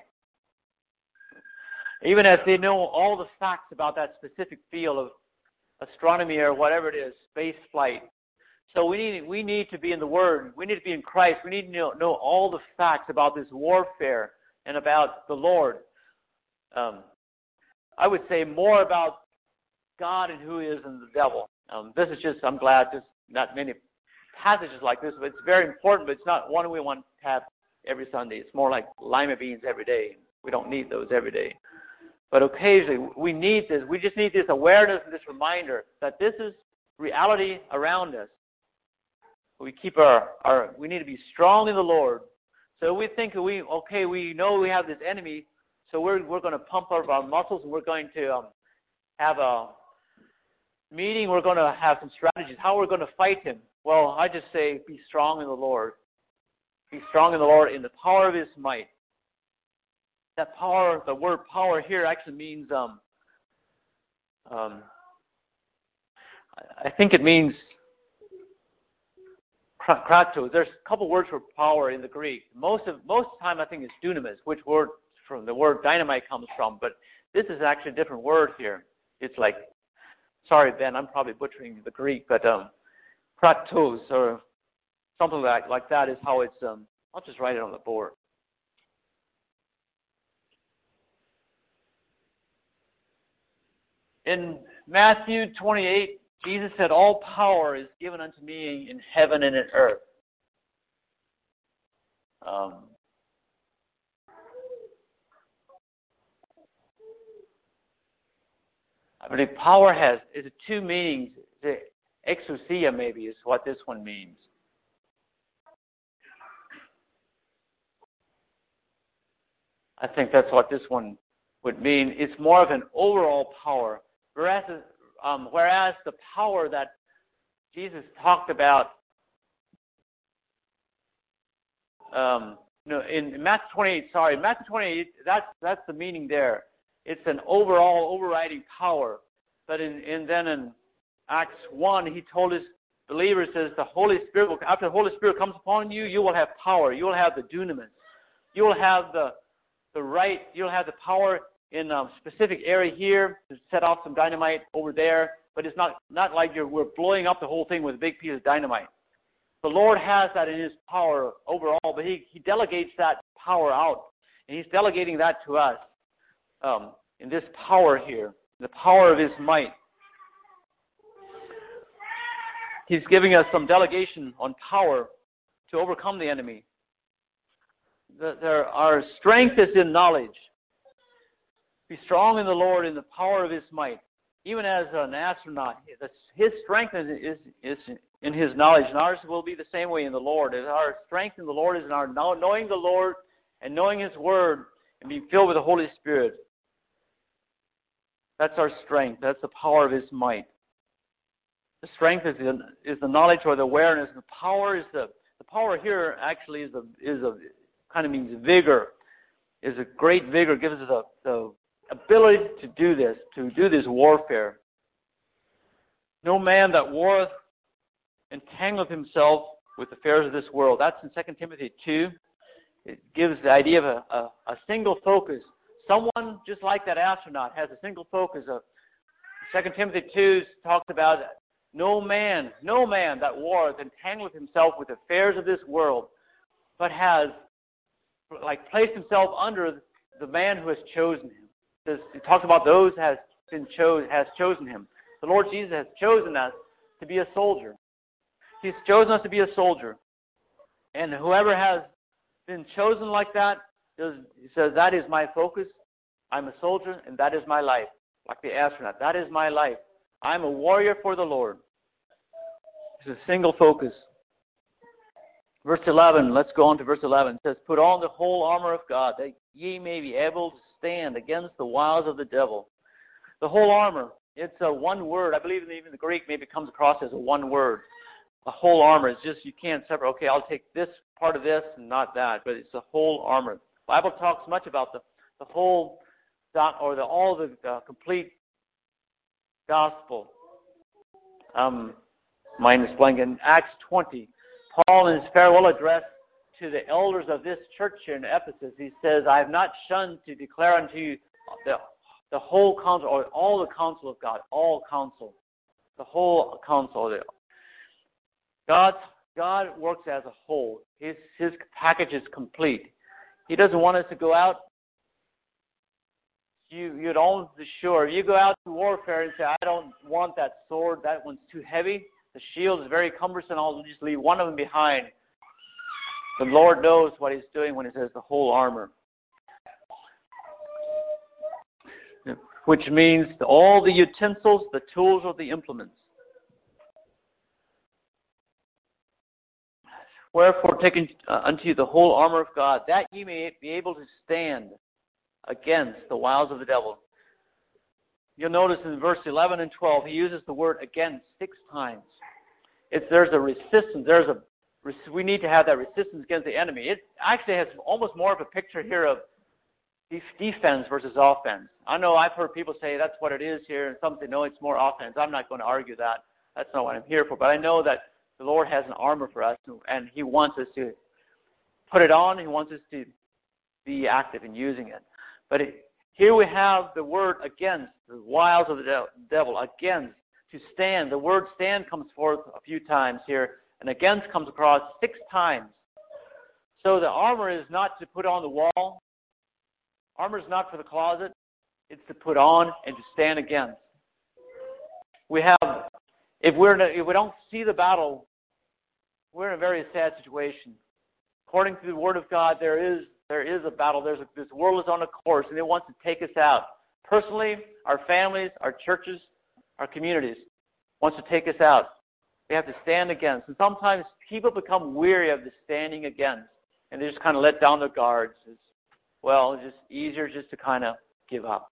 Even as they know all the facts about that specific field of astronomy or whatever it is, space flight. So we need we need to be in the Word. We need to be in Christ. We need to know, know all the facts about this warfare and about the Lord. Um, I would say more about God and who He is than the devil. Um, this is just, I'm glad there's not many passages like this, but it's very important, but it's not one we want to have every Sunday. It's more like lima beans every day. We don't need those every day. But occasionally, we need this. We just need this awareness and this reminder that this is reality around us. We keep our, our we need to be strong in the Lord. So we think we okay, we know we have this enemy, so we're we're going to pump up our muscles and we're going to um, have a meeting. We're going to have some strategies how we're going to fight him. Well, I just say be strong in the Lord. Be strong in the Lord in the power of His might. That power, the word power here actually means um, um, I think it means kratos. There's a couple words for power in the Greek. Most of most of the time, I think it's dunamis, which word from the word dynamite comes from. But this is actually a different word here. It's like, sorry, Ben, I'm probably butchering the Greek, but um, kratos or something like, like that is how it's, um, I'll just write it on the board. In Matthew twenty-eight, Jesus said, all power is given unto me in heaven and in earth. Um, I believe power has is two meanings. The exousia maybe is what this one means. I think that's what this one would mean. It's more of an overall power, whereas um, whereas the power that Jesus talked about, um, no, in Matthew twenty-eight. Sorry, Matthew twenty-eight. That's that's the meaning there. It's an overall overriding power. But in, in then in Acts one, he told his believers, says the Holy Spirit will, after the Holy Spirit comes upon you, you will have power. You will have the dunamis. You will have the the right. You'll have the power in a specific area here to set off some dynamite over there. But it's not not like you're we're blowing up the whole thing with a big piece of dynamite. The Lord has that in His power overall, but He He delegates that power out, and He's delegating that to us um, in this power here, the power of His might. He's giving us some delegation on power to overcome the enemy. The, there, our strength is in knowledge. Be strong in the Lord in the power of His might. Even as an astronaut, his strength is, is, is in his knowledge, and ours will be the same way in the Lord. Our strength in the Lord is in our knowing the Lord and knowing His Word and being filled with the Holy Spirit. That's our strength. That's the power of His might. The strength is the, is the knowledge or the awareness. The power is the the power here actually is a is a kind of means vigor. Is a great vigor. Gives us the, the ability to do this, to do this warfare. No man that warreth entangleth himself with the affairs of this world. That's in Second Timothy two. It gives the idea of a, a, a single focus. Someone just like that astronaut has a single focus. Of Second Timothy two talks about no man, no man that warreth entangleth himself with the affairs of this world, but has like placed himself under the man who has chosen him. It talks about those has been chose has chosen him. The Lord Jesus has chosen us to be a soldier. He's chosen us to be a soldier. And whoever has been chosen like that, does, he says, that is my focus. I'm a soldier, and that is my life. Like the astronaut, that is my life. I'm a warrior for the Lord. It's a single focus. Verse eleven, let's go on to verse eleven. It says, put on the whole armor of God, that ye may be able to stand against the wiles of the devil. The whole armor, it's a one word. I believe even the Greek maybe comes across as a one word. The whole armor is just, you can't separate, okay, I'll take this part of this and not that, but it's the whole armor. The Bible talks much about the, the whole, or the all the uh, complete gospel. Um, mine is blank. In Acts twenty, Paul in his farewell address to the elders of this church here in Ephesus, he says, I have not shunned to declare unto you the, the whole counsel, or all the counsel of God, all counsel, the whole counsel of it. God's, God works as a whole. His, his package is complete. He doesn't want us to go out. You, you'd always be sure. You go out to warfare and say, I don't want that sword. That one's too heavy. The shield is very cumbersome. I'll just leave one of them behind. The Lord knows what He's doing when He says the whole armor. Which means all the utensils, the tools, or the implements. Wherefore, take uh, unto you the whole armor of God, that ye may be able to stand against the wiles of the devil. You'll notice in verse eleven and twelve, he uses the word against six times. It's there's a resistance. There's a we need to have that resistance against the enemy. It actually has almost more of a picture here of defense versus offense. I know I've heard people say that's what it is here, and some say no, it's more offense. I'm not going to argue that. That's not what I'm here for. But I know that the Lord has an armor for us, and He wants us to put it on. He wants us to be active in using it. But it, Here we have the word against, the wiles of the de- devil, against, to stand. The word stand comes forth a few times here, and against comes across six times. So the armor is not to put on the wall. Armor is not for the closet. It's to put on and to stand against. We have, if we're in a, if we don't see the battle, we're in a very sad situation. According to the Word of God, there is there is a battle. There's a, this world is on a course, and it wants to take us out. Personally, our families, our churches, our communities wants to take us out. We have to stand against. And sometimes people become weary of the standing against, and they just kind of let down their guards. It's, well, it's just easier just to kind of give up.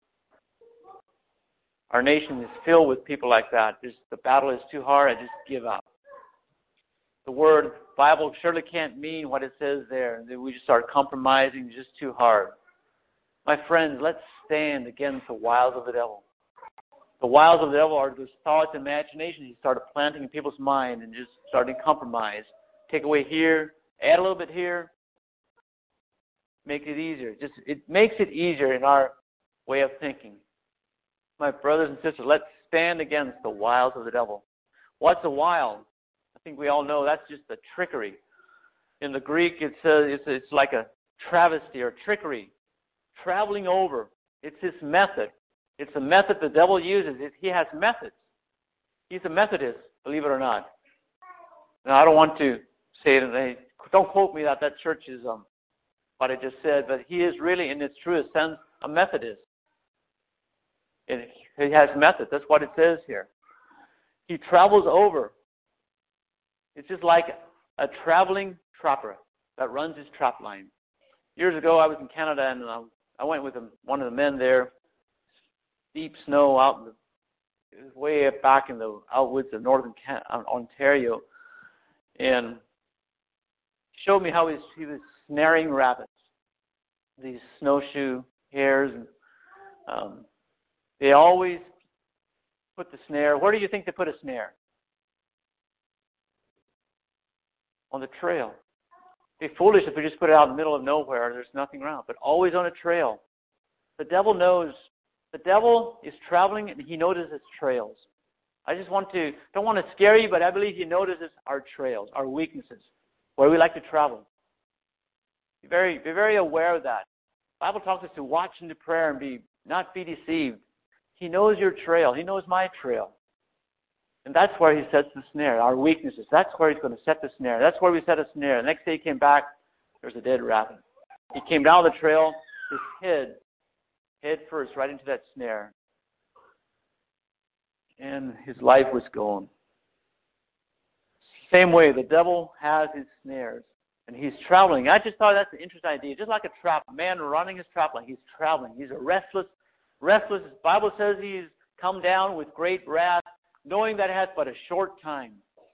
Our nation is filled with people like that. Just, the battle is too hard, I just give up. The word Bible surely can't mean what it says there. That we just start compromising, it's just too hard. My friends, let's stand against the wiles of the devil. The wiles of the devil are those thoughts and imaginations he started planting in people's mind and just starting to compromise. Take away here, add a little bit here, make it easier. Just it makes it easier in our way of thinking. My brothers and sisters, let's stand against the wiles of the devil. What's a wile? I think we all know that's just a trickery. In the Greek, it says it's, it's like a travesty or trickery. Traveling over. It's his method. It's a method the devil uses. It, he has methods. He's a Methodist, believe it or not. Now, I don't want to say it. Don't quote me that that church is um, what I just said, but he is really, in its truest sense, a Methodist. It, he has methods. That's what it says here. He travels over. It's just like a traveling trapper that runs his trap line. Years ago, I was in Canada, and uh, I went with one of the men there. Deep snow out in the, it was way up back in the outwoods of northern Can- Ontario, and showed me how he was, he was snaring rabbits. These snowshoe hares, and um, they always put the snare. Where do you think they put a snare? On the trail. It'd be foolish if we just put it out in the middle of nowhere and there's nothing around, but always on a trail. The devil knows. The devil is traveling and he notices trails. I just want to, don't want to scare you, but I believe he notices our trails, our weaknesses, where we like to travel. Be very, be very aware of that. The Bible talks us to watch into prayer and be not be deceived. He knows your trail. He knows my trail. And that's where he sets the snare, our weaknesses. That's where he's going to set the snare. That's where we set a snare. The next day he came back, there's a dead rabbit. He came down the trail, his head, head first, right into that snare. And his life was gone. Same way, the devil has his snares. And he's traveling. I just thought that's an interesting idea. Just like a trap, a man running his trap line. He's traveling. He's a restless, restless. The Bible says he's come down with great wrath, knowing that it has but a short time.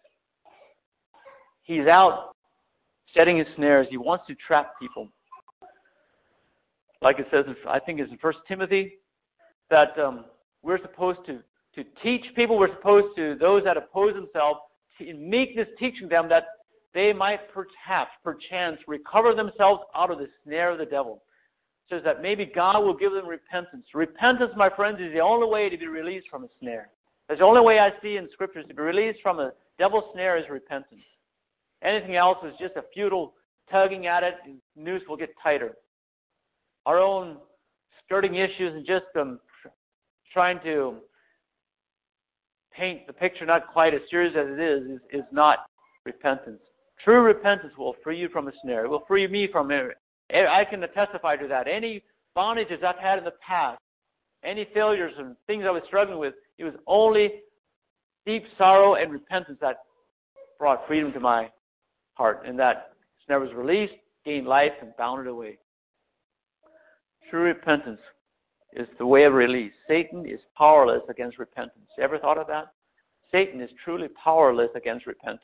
He's out setting his snares. He wants to trap people. Like it says, I think it's in First Timothy, that um, we're supposed to, to teach people. We're supposed to, those that oppose themselves, in meekness teaching them that they might perhaps, perchance, recover themselves out of the snare of the devil. It says that maybe God will give them repentance. Repentance, my friends, is the only way to be released from a snare. That's the only way I see in Scriptures to be released from a devil's snare is repentance. Anything else is just a futile tugging at it, and the noose will get tighter. Our own skirting issues and just um, trying to paint the picture not quite as serious as it is, is, is not repentance. True repentance will free you from a snare. It will free me from it. I can testify to that. Any bondages I've had in the past, any failures and things I was struggling with, it was only deep sorrow and repentance that brought freedom to my heart. And that snare was released, gained life, and bounded away. True repentance is the way of release. Satan is powerless against repentance. You ever thought of that? Satan is truly powerless against repentance.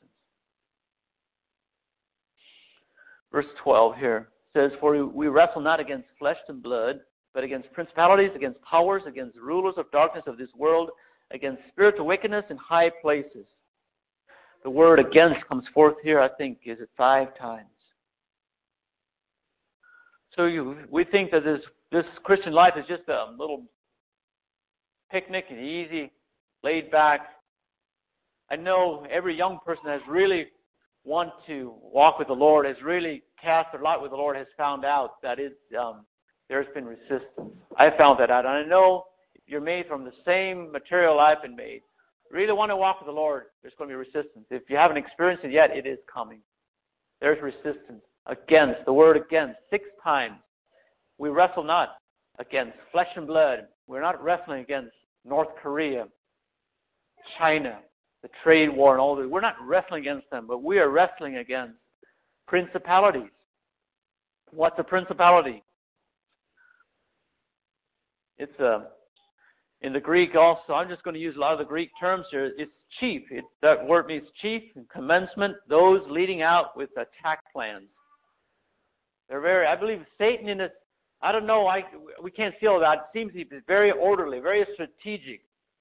Verse twelve here says, "For we wrestle not against flesh and blood, but against principalities, against powers, against rulers of darkness of this world, against spiritual wickedness in high places." The word "against" comes forth here, I think, is it five times. So you, we think that this this Christian life is just a little picnic and easy, laid back. I know every young person has really want to walk with the Lord, has really cast their lot with the Lord, has found out that it, um, there's been resistance. I found that out. And I know if you're made from the same material I've been made, really want to walk with the Lord, there's going to be resistance. If you haven't experienced it yet, it is coming. There's resistance against, the word against, six times. We wrestle not against flesh and blood. We're not wrestling against North Korea, China, the trade war and all that. We're not wrestling against them, but we are wrestling against principalities. What's a principality? It's a, in the Greek also, I'm just going to use a lot of the Greek terms here. It's chief. It, that word means chief and commencement, those leading out with attack plans. They're very, I believe Satan in it, I don't know, I, we can't feel that. It seems to be very orderly, very strategic.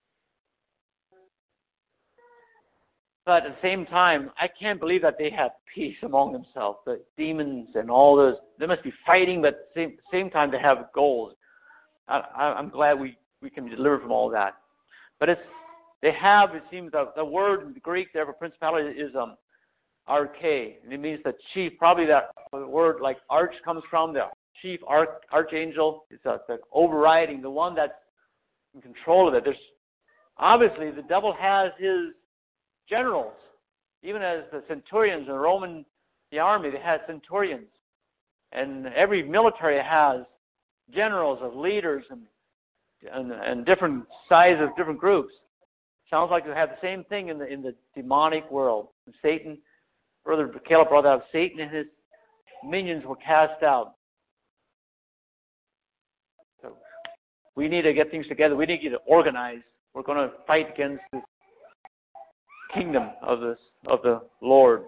But at the same time, I can't believe that they have peace among themselves. The demons and all those, they must be fighting, but at the same, same time they have goals. I, I, I'm glad we, we can be delivered from all that. But it's they have, it seems, the, the word in the Greek there for principality is um, arche. And it means the chief. Probably that word like arch comes from the chief arch, archangel. It's uh, the overriding, the one that's in control of it. There's obviously the devil has his generals, even as the centurions in the Roman the army, they had centurions, and every military has generals of leaders and and, and different sizes of different groups. Sounds like they have the same thing in the in the demonic world. And Satan, Brother Caleb brought out, Satan and his minions were cast out. So we need to get things together. We need to get organized. We're going to fight against this kingdom of this of the Lord.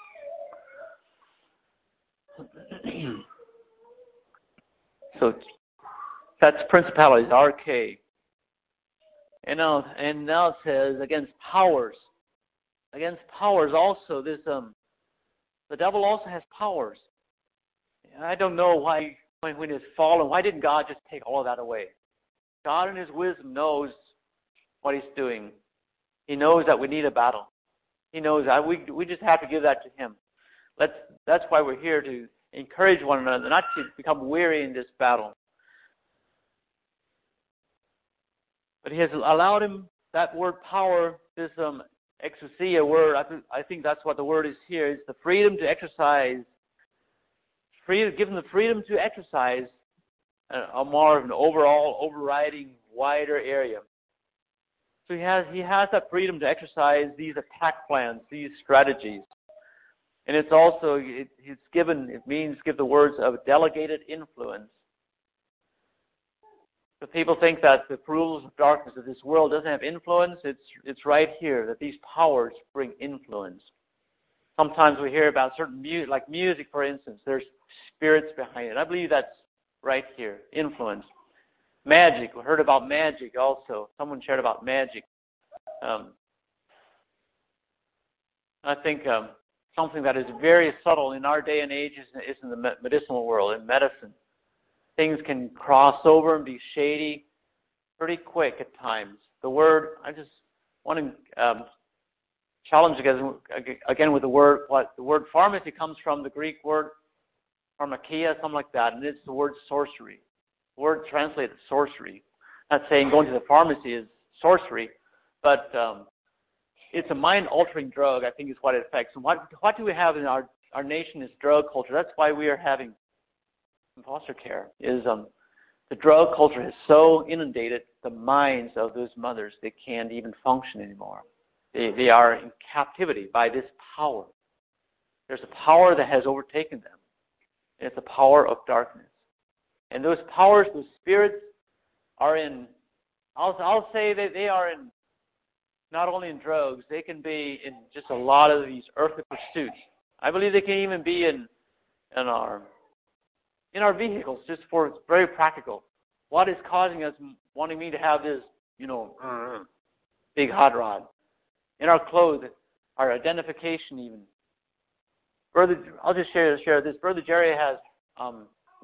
So that's principalities, arche. And now and now it says against powers. Against powers also, this um the devil also has powers. I don't know why when when it's fallen, why didn't God just take all of that away? God in his wisdom knows what he's doing. He knows that we need a battle. He knows that we we just have to give that to him. Let's that's why we're here, to encourage one another, not to become weary in this battle. But he has allowed him that word power, this um exousia word. I think I think that's what the word is here. It's the freedom to exercise, free give him the freedom to exercise a, a more of an overall, overriding, wider area. So he has he has that freedom to exercise these attack plans, these strategies. And it's also, it, it's given, it means give the words of delegated influence. So people think that the rules of darkness of this world doesn't have influence. It's it's right here that these powers bring influence. Sometimes we hear about certain music, like music, for instance. There's spirits behind it. I believe that's right here, influence. Magic. We heard about magic also. Someone shared about magic. Um, I think um, something that is very subtle in our day and age is, is in the medicinal world, in medicine. Things can cross over and be shady pretty quick at times. The word, I just want to um, challenge again, again with the word, what the word pharmacy comes from the Greek word pharmakia, something like that, and it's the word sorcery. The word translated sorcery. Not saying going to the pharmacy is sorcery, but um, it's a mind-altering drug, I think is what it affects. And what what do we have in our, our nation is drug culture. That's why we are having foster care, is um, the drug culture has so inundated the minds of those mothers they can't even function anymore. They, they are in captivity by this power. There's a power that has overtaken them. And it's the power of darkness. And those powers, those spirits, are in, I'll, I'll say that they are in, not only in drugs, they can be in just a lot of these earthly pursuits. I believe they can even be in, in our in our vehicles, just for it's very practical. What is causing us wanting me to have this, you know, big hot rod? In our clothes, our identification even. Brother, I'll just share share this. Brother Jerry has um,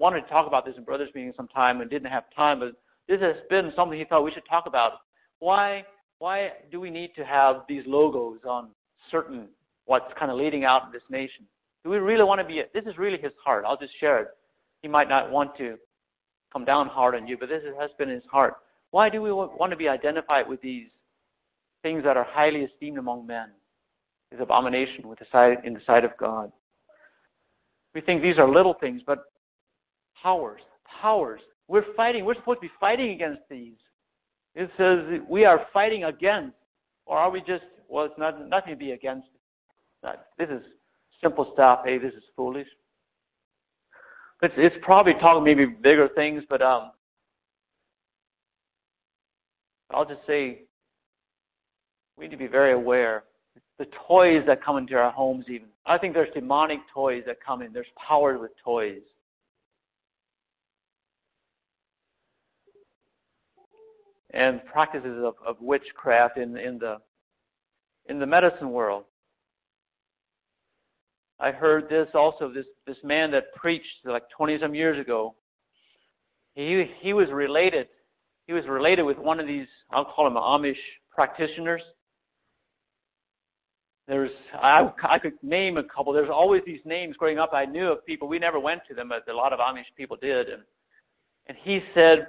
wanted to talk about this in brothers' meeting sometime and didn't have time, but this has been something he thought we should talk about. Why, why do we need to have these logos on certain, what's kind of leading out in this nation? Do we really want to be, this is really his heart. I'll just share it. He might not want to come down hard on you, but this has been his heart. Why do we want to be identified with these things that are highly esteemed among men? Is abomination with the sight, in the sight of God. We think these are little things, but powers, powers. We're fighting. We're supposed to be fighting against these. It says we are fighting against, or are we just, well, it's not nothing to be against. Not, this is simple stuff. Hey, this is foolish. It's, it's probably talking maybe bigger things, but um, I'll just say we need to be very aware. The toys that come into our homes even. I think there's demonic toys that come in. There's power with toys. And practices of, of witchcraft in, in the in the medicine world. I heard this also, this, this man that preached like twenty some years ago. He he was related. He was related with one of these, I'll call him Amish practitioners. There's, I, I could name a couple. There's always these names growing up. I knew of people. We never went to them, but a lot of Amish people did. And and he said,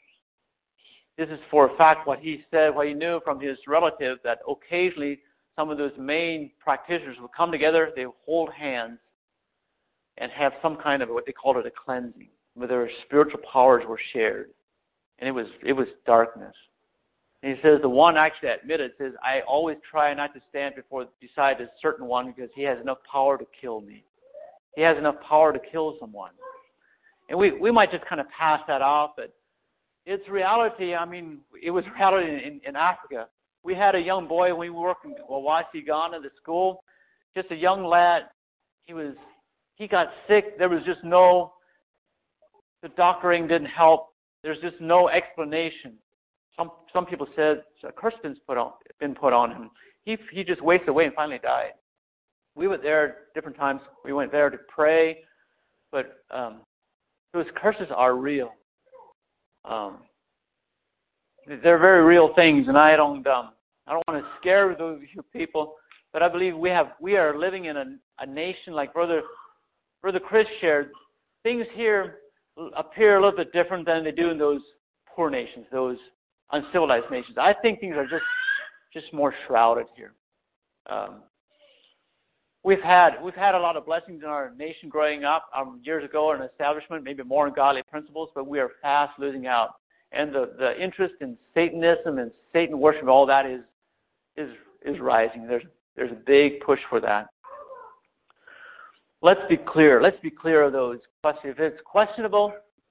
this is for a fact what he said, what he knew from his relatives, that occasionally some of those main practitioners would come together, they would hold hands and have some kind of what they called it a cleansing, where their spiritual powers were shared. And it was it was darkness. And he says the one actually admitted, says, I always try not to stand before beside a certain one because he has enough power to kill me. He has enough power to kill someone. And we, we might just kind of pass that off, but it's reality. I mean, it was reality in, in Africa. We had a young boy when we worked in Wawasi, Ghana, the school, just a young lad. He was, he got sick. There was just no, the doctoring didn't help. There's just no explanation. Some some people said a curse has been put on been put on him. He he just wasted away and finally died. We went there different times. We went there to pray, but um, those curses are real. Um, they're very real things, and I don't um, I don't want to scare those people, but I believe we have we are living in a, a nation like Brother Brother Chris shared. Things here appear a little bit different than they do in those poor nations, those uncivilized nations. I think things are just just more shrouded here. Um, we've had we've had a lot of blessings in our nation growing up. Um, years ago, an establishment, maybe more in godly principles, but we are fast losing out. And the, the interest in Satanism and Satan worship, all that is is is rising. There's there's a big push for that. Let's be clear. Let's be clear of those questions. If it's questionable,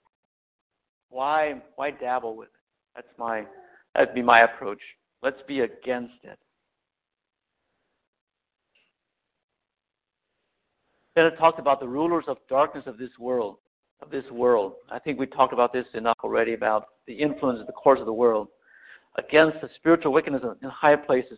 why why dabble with it? That's my, that'd be my approach. Let's be against it. Then it talks about the rulers of darkness of this world, of this world. I think we talked about this enough already, about the influence of the course of the world against the spiritual wickedness in high places.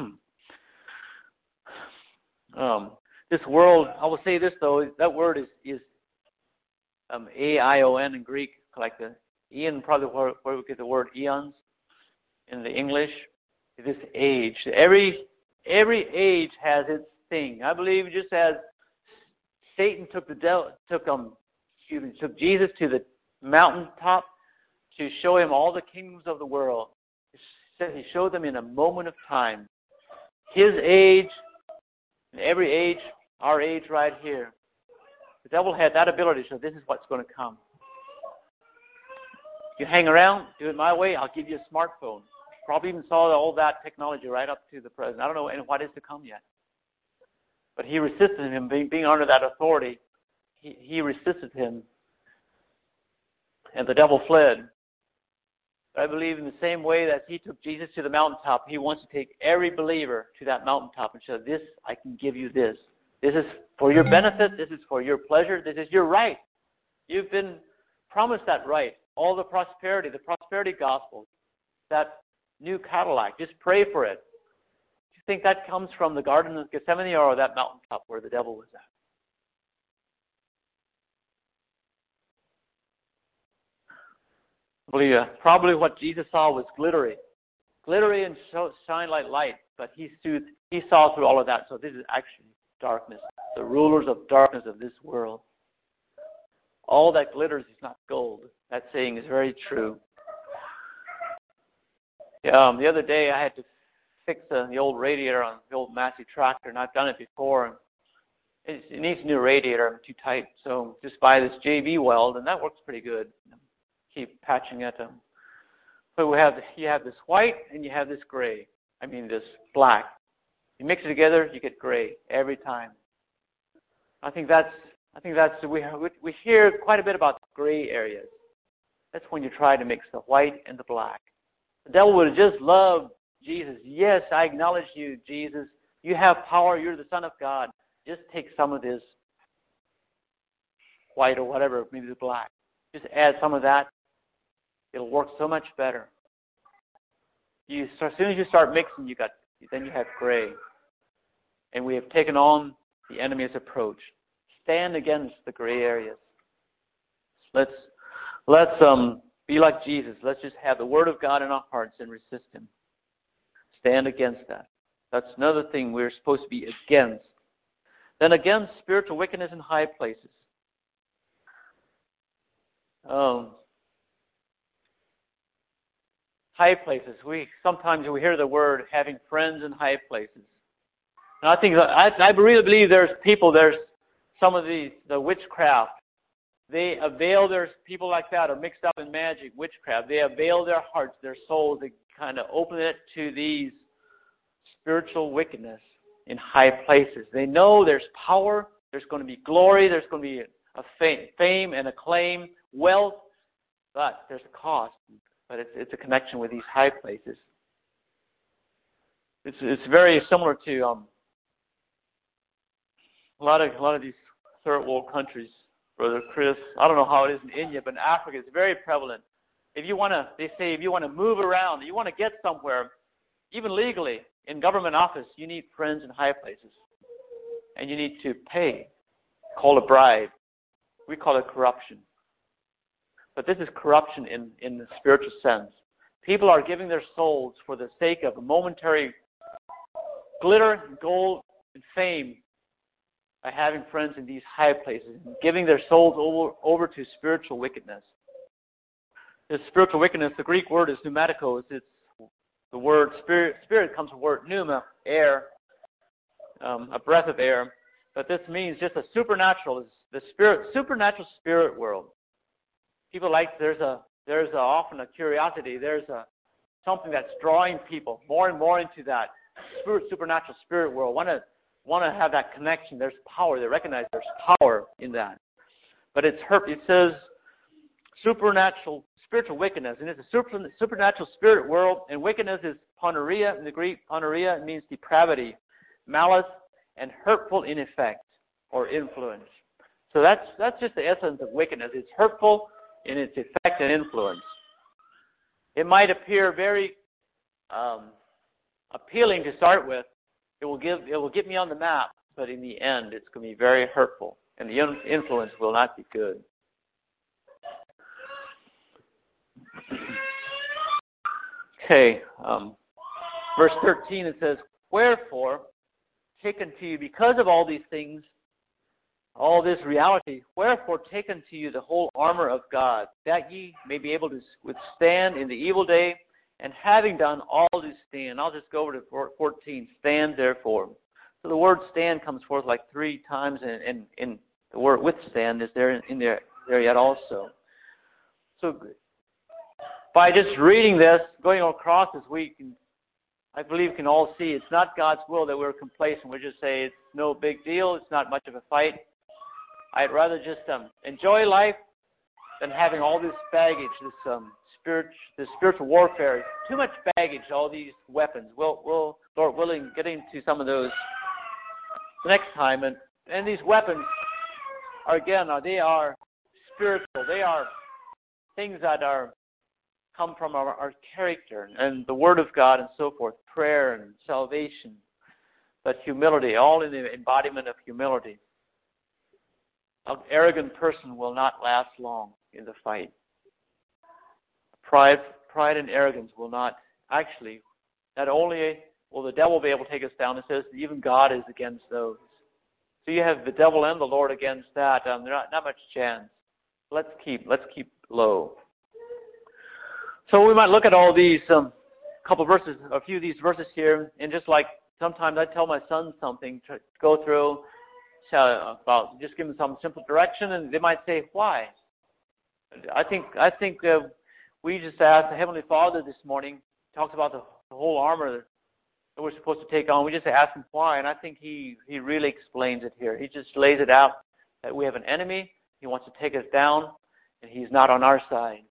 um, this world, I will say this though, that word is is um, A I O N in Greek, like the Eon, probably where, where we get the word eons in the English. This age, every every age has its thing. I believe just as Satan took the devil, took um, excuse me, took Jesus to the mountaintop to show him all the kingdoms of the world. He said he showed them in a moment of time. His age, and every age, our age right here. The devil had that ability, so this is what's going to come. You hang around, do it my way, I'll give you a smartphone. Probably even saw all that technology right up to the present. I don't know what is to come yet. But he resisted him, being, being under that authority. He, he resisted him, and the devil fled. But I believe in the same way that he took Jesus to the mountaintop, he wants to take every believer to that mountaintop and say, this, I can give you this. This is for your benefit. This is for your pleasure. This is your right. You've been promised that right. All the prosperity, the prosperity gospel, that new Cadillac, just pray for it. Do you think that comes from the Garden of Gethsemane or that mountaintop where the devil was at? I believe uh, probably what Jesus saw was glittery. Glittery and show, shine like light, but he, stood, he saw through all of that. So this is actually darkness, the rulers of darkness of this world. All that glitters is not gold. That saying is very true. Yeah, um, the other day I had to fix the, the old radiator on the old Massey tractor, and I've done it before. It, it needs a new radiator. I'm too tight, so just buy this J B weld, and that works pretty good. Keep patching it. Um, but we have you have this white and you have this gray. I mean this black. You mix it together, you get gray every time. I think that's I think that's we we hear quite a bit about gray areas. That's when you try to mix the white and the black. The devil would just love Jesus. Yes, I acknowledge you, Jesus. You have power. You're the Son of God. Just take some of this white or whatever, maybe the black. Just add some of that. It'll work so much better. You start, as soon as you start mixing, you got then you have gray. And we have taken on the enemy's approach. Stand against the gray areas. Let's let's um be like Jesus. Let's just have the Word of God in our hearts and resist Him. Stand against that. That's another thing we're supposed to be against. Then against spiritual wickedness in high places. Um, high places. We sometimes we hear the word having friends in high places. And I think I, I really believe there's people. There's some of these the witchcraft. They avail their people like that are mixed up in magic, witchcraft. They avail their hearts, their souls. They kind of open it to these spiritual wickedness in high places. They know there's power, there's going to be glory, there's going to be a fame, fame and acclaim, wealth, but there's a cost. But it's, it's a connection with these high places. It's it's very similar to um, a lot of a lot of these third world countries. Brother Chris, I don't know how it is in India, but in Africa it's very prevalent. If you want to, they say, if you want to move around, you want to get somewhere, even legally, in government office, you need friends in high places. And you need to pay, call a bribe. We call it corruption. But this is corruption in, in the spiritual sense. People are giving their souls for the sake of a momentary glitter, gold, and fame by having friends in these high places, and giving their souls over, over to spiritual wickedness. This spiritual wickedness, the Greek word is pneumatikos. It's the word spirit. Spirit comes from the word pneuma, air, um, a breath of air. But this means just a supernatural, the spirit, supernatural spirit world. People like there's a there's a, often a curiosity. There's a something that's drawing people more and more into that spirit, supernatural spirit world. Want to want to have that connection. There's power. They recognize there's power in that. But it's it says supernatural spiritual wickedness, and it's a super, supernatural spirit world. And wickedness is poneria in the Greek. Poneria, it means depravity, malice, and hurtful in effect or influence. So that's that's just the essence of wickedness. It's hurtful in its effect and influence. It might appear very um, appealing to start with. It will give it will get me on the map, but in the end, it's going to be very hurtful, and the influence will not be good. Okay, um, verse thirteen. It says, "Wherefore, take unto you, because of all these things, all this reality, wherefore take unto you the whole armor of God, that ye may be able to withstand in the evil day, and having done all to stand." I'll just go over to fourteen. Stand therefore. So the word stand comes forth like three times, and, and, and the word withstand is there in there, there yet also. So by just reading this, going across this week, I believe we can all see it's not God's will that we're complacent. We just say it's no big deal. It's not much of a fight. I'd rather just um, enjoy life than having all this baggage, this um, spirit, this spiritual warfare. Too much baggage, all these weapons. We'll, we'll, Lord willing, get into some of those next time. And, and these weapons, are again, are, they are spiritual. They are things that are come from our, our character and the Word of God and so forth, prayer and salvation, but humility, all in the embodiment of humility. An arrogant person will not last long in the fight. A Pride, pride and arrogance will not actually, not only will the devil be able to take us down, it says even God is against those. So you have the devil and the Lord against that. Um, there's not, not much chance. Let's keep, let's keep low. So we might look at all these, um, couple verses, a few of these verses here, and just like sometimes I tell my son something to go through, uh, about just give them some simple direction, and they might say, "Why?" I think I think uh, we just asked the Heavenly Father this morning. Talks about the, the whole armor that we're supposed to take on. We just ask Him why, and I think He He really explains it here. He just lays it out that we have an enemy. He wants to take us down, and He's not on our side.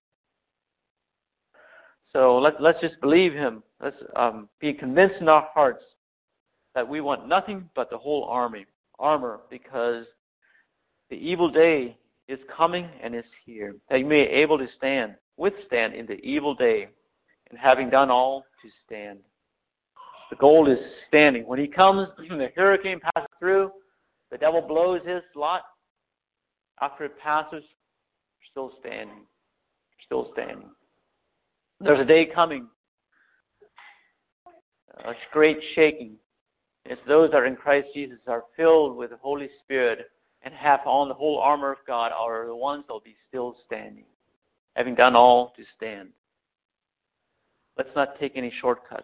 So let's let's just believe Him. Let's um, be convinced in our hearts that we want nothing but the whole army armor, because the evil day is coming and is here, that you may be able to stand, withstand in the evil day, and having done all, to stand. The goal is standing. When He comes, the hurricane passes through, the devil blows his lot. After it passes, we're still standing. We're still standing. There's a day coming, a great shaking. It's those that are in Christ Jesus are filled with the Holy Spirit and have on the whole armor of God are the ones that will be still standing, having done all to stand. Let's not take any shortcuts.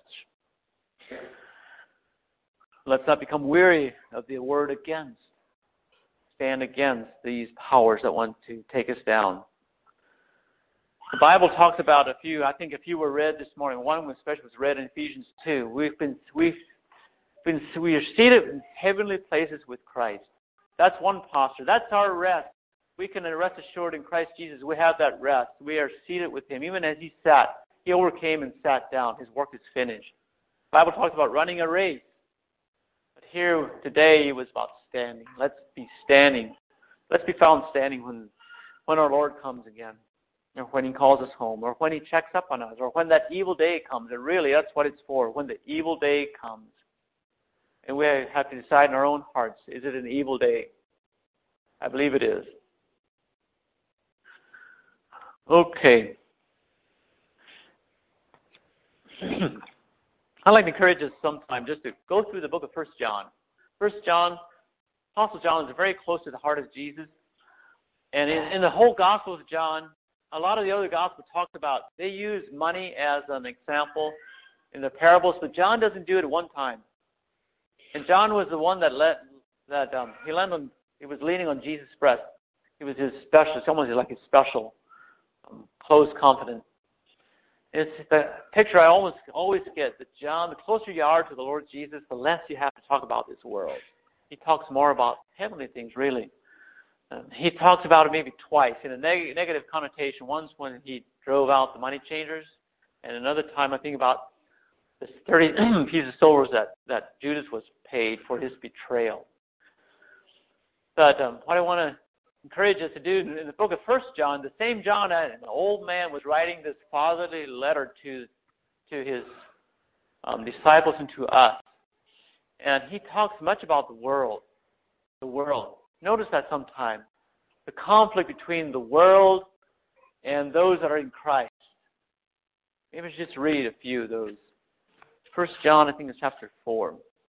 Let's not become weary of the word against. Stand against these powers that want to take us down. The Bible talks about a few. I think a few were read this morning. One especially was read in Ephesians two. We've been we've been we are seated in heavenly places with Christ. That's one posture. That's our rest. We can rest assured in Christ Jesus. We have that rest. We are seated with Him. Even as He sat, He overcame and sat down. His work is finished. The Bible talks about running a race. But here today it was about standing. Let's be standing. Let's be found standing when when our Lord comes again, or when He calls us home, or when He checks up on us, or when that evil day comes. And really, that's what it's for, when the evil day comes. And we have to decide in our own hearts, is it an evil day? I believe it is. Okay. I'd like to encourage us sometime just to go through the book of First John. First John, Apostle John is very close to the heart of Jesus. And in, in the whole Gospel of John, a lot of the other Gospels talked about, they use money as an example in the parables, but John doesn't do it at one time. And John was the one that let that um, he leaned on. He was leaning on Jesus' breast. He was his special, almost like his special, um, close confidant. It's the picture I almost always get that John. The closer you are to the Lord Jesus, the less you have to talk about this world. He talks more about heavenly things, really. Um, he talks about it maybe twice in a neg- negative connotation. Once when he drove out the money changers, and another time I think about the thirty pieces of silver that, that Judas was paid for his betrayal. But um, what I want to encourage us to do in the book of First John, the same John, an old man, was writing this fatherly letter to to his um, disciples and to us. And he talks much about the world. The world. Notice that sometime. The conflict between the world and those that are in Christ. Maybe we should just read a few of those. First John, I think it's chapter four.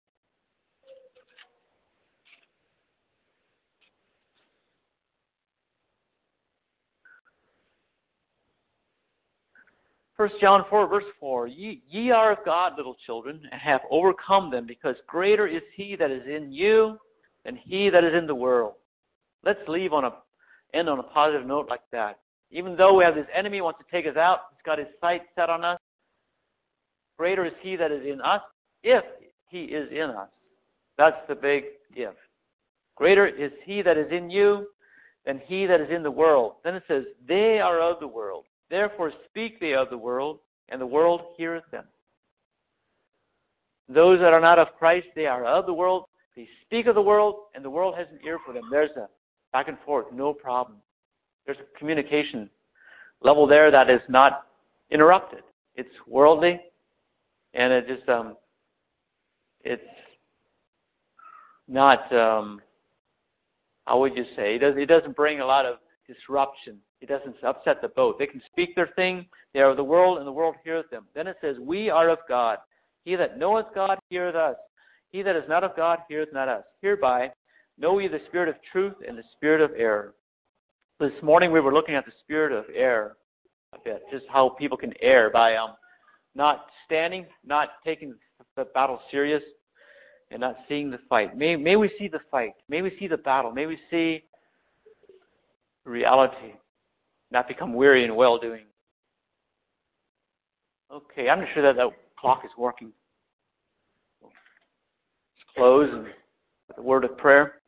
First John four, verse four. Ye, ye are of God, little children, and have overcome them, because greater is He that is in you than he that is in the world. Let's leave on a end on a positive note like that. Even though we have this enemy who wants to take us out, he's got his sights set on us. Greater is He that is in us, if He is in us. That's the big if. Greater is He that is in you than he that is in the world. Then it says, they are of the world. Therefore speak they of the world, and the world heareth them. Those that are not of Christ, they are of the world. They speak of the world, and the world has an ear for them. There's a back and forth, no problem. There's a communication level there that is not interrupted. It's worldly, and it just um, it's not. Um, how would you say? It doesn't. It doesn't bring a lot of disruption. It doesn't upset the boat. They can speak their thing. They are of the world, and the world heareth them. Then it says, we are of God. He that knoweth God heareth us. He that is not of God heareth not us. Hereby know ye the spirit of truth and the spirit of error. This morning we were looking at the spirit of error a bit, just how people can err by um, not standing, not taking the battle serious, and not seeing the fight. May, may we see the fight. May we see the battle. May we see reality, not become weary in well-doing. Okay, I'm not sure that that clock is working. Let's close and with a word of prayer.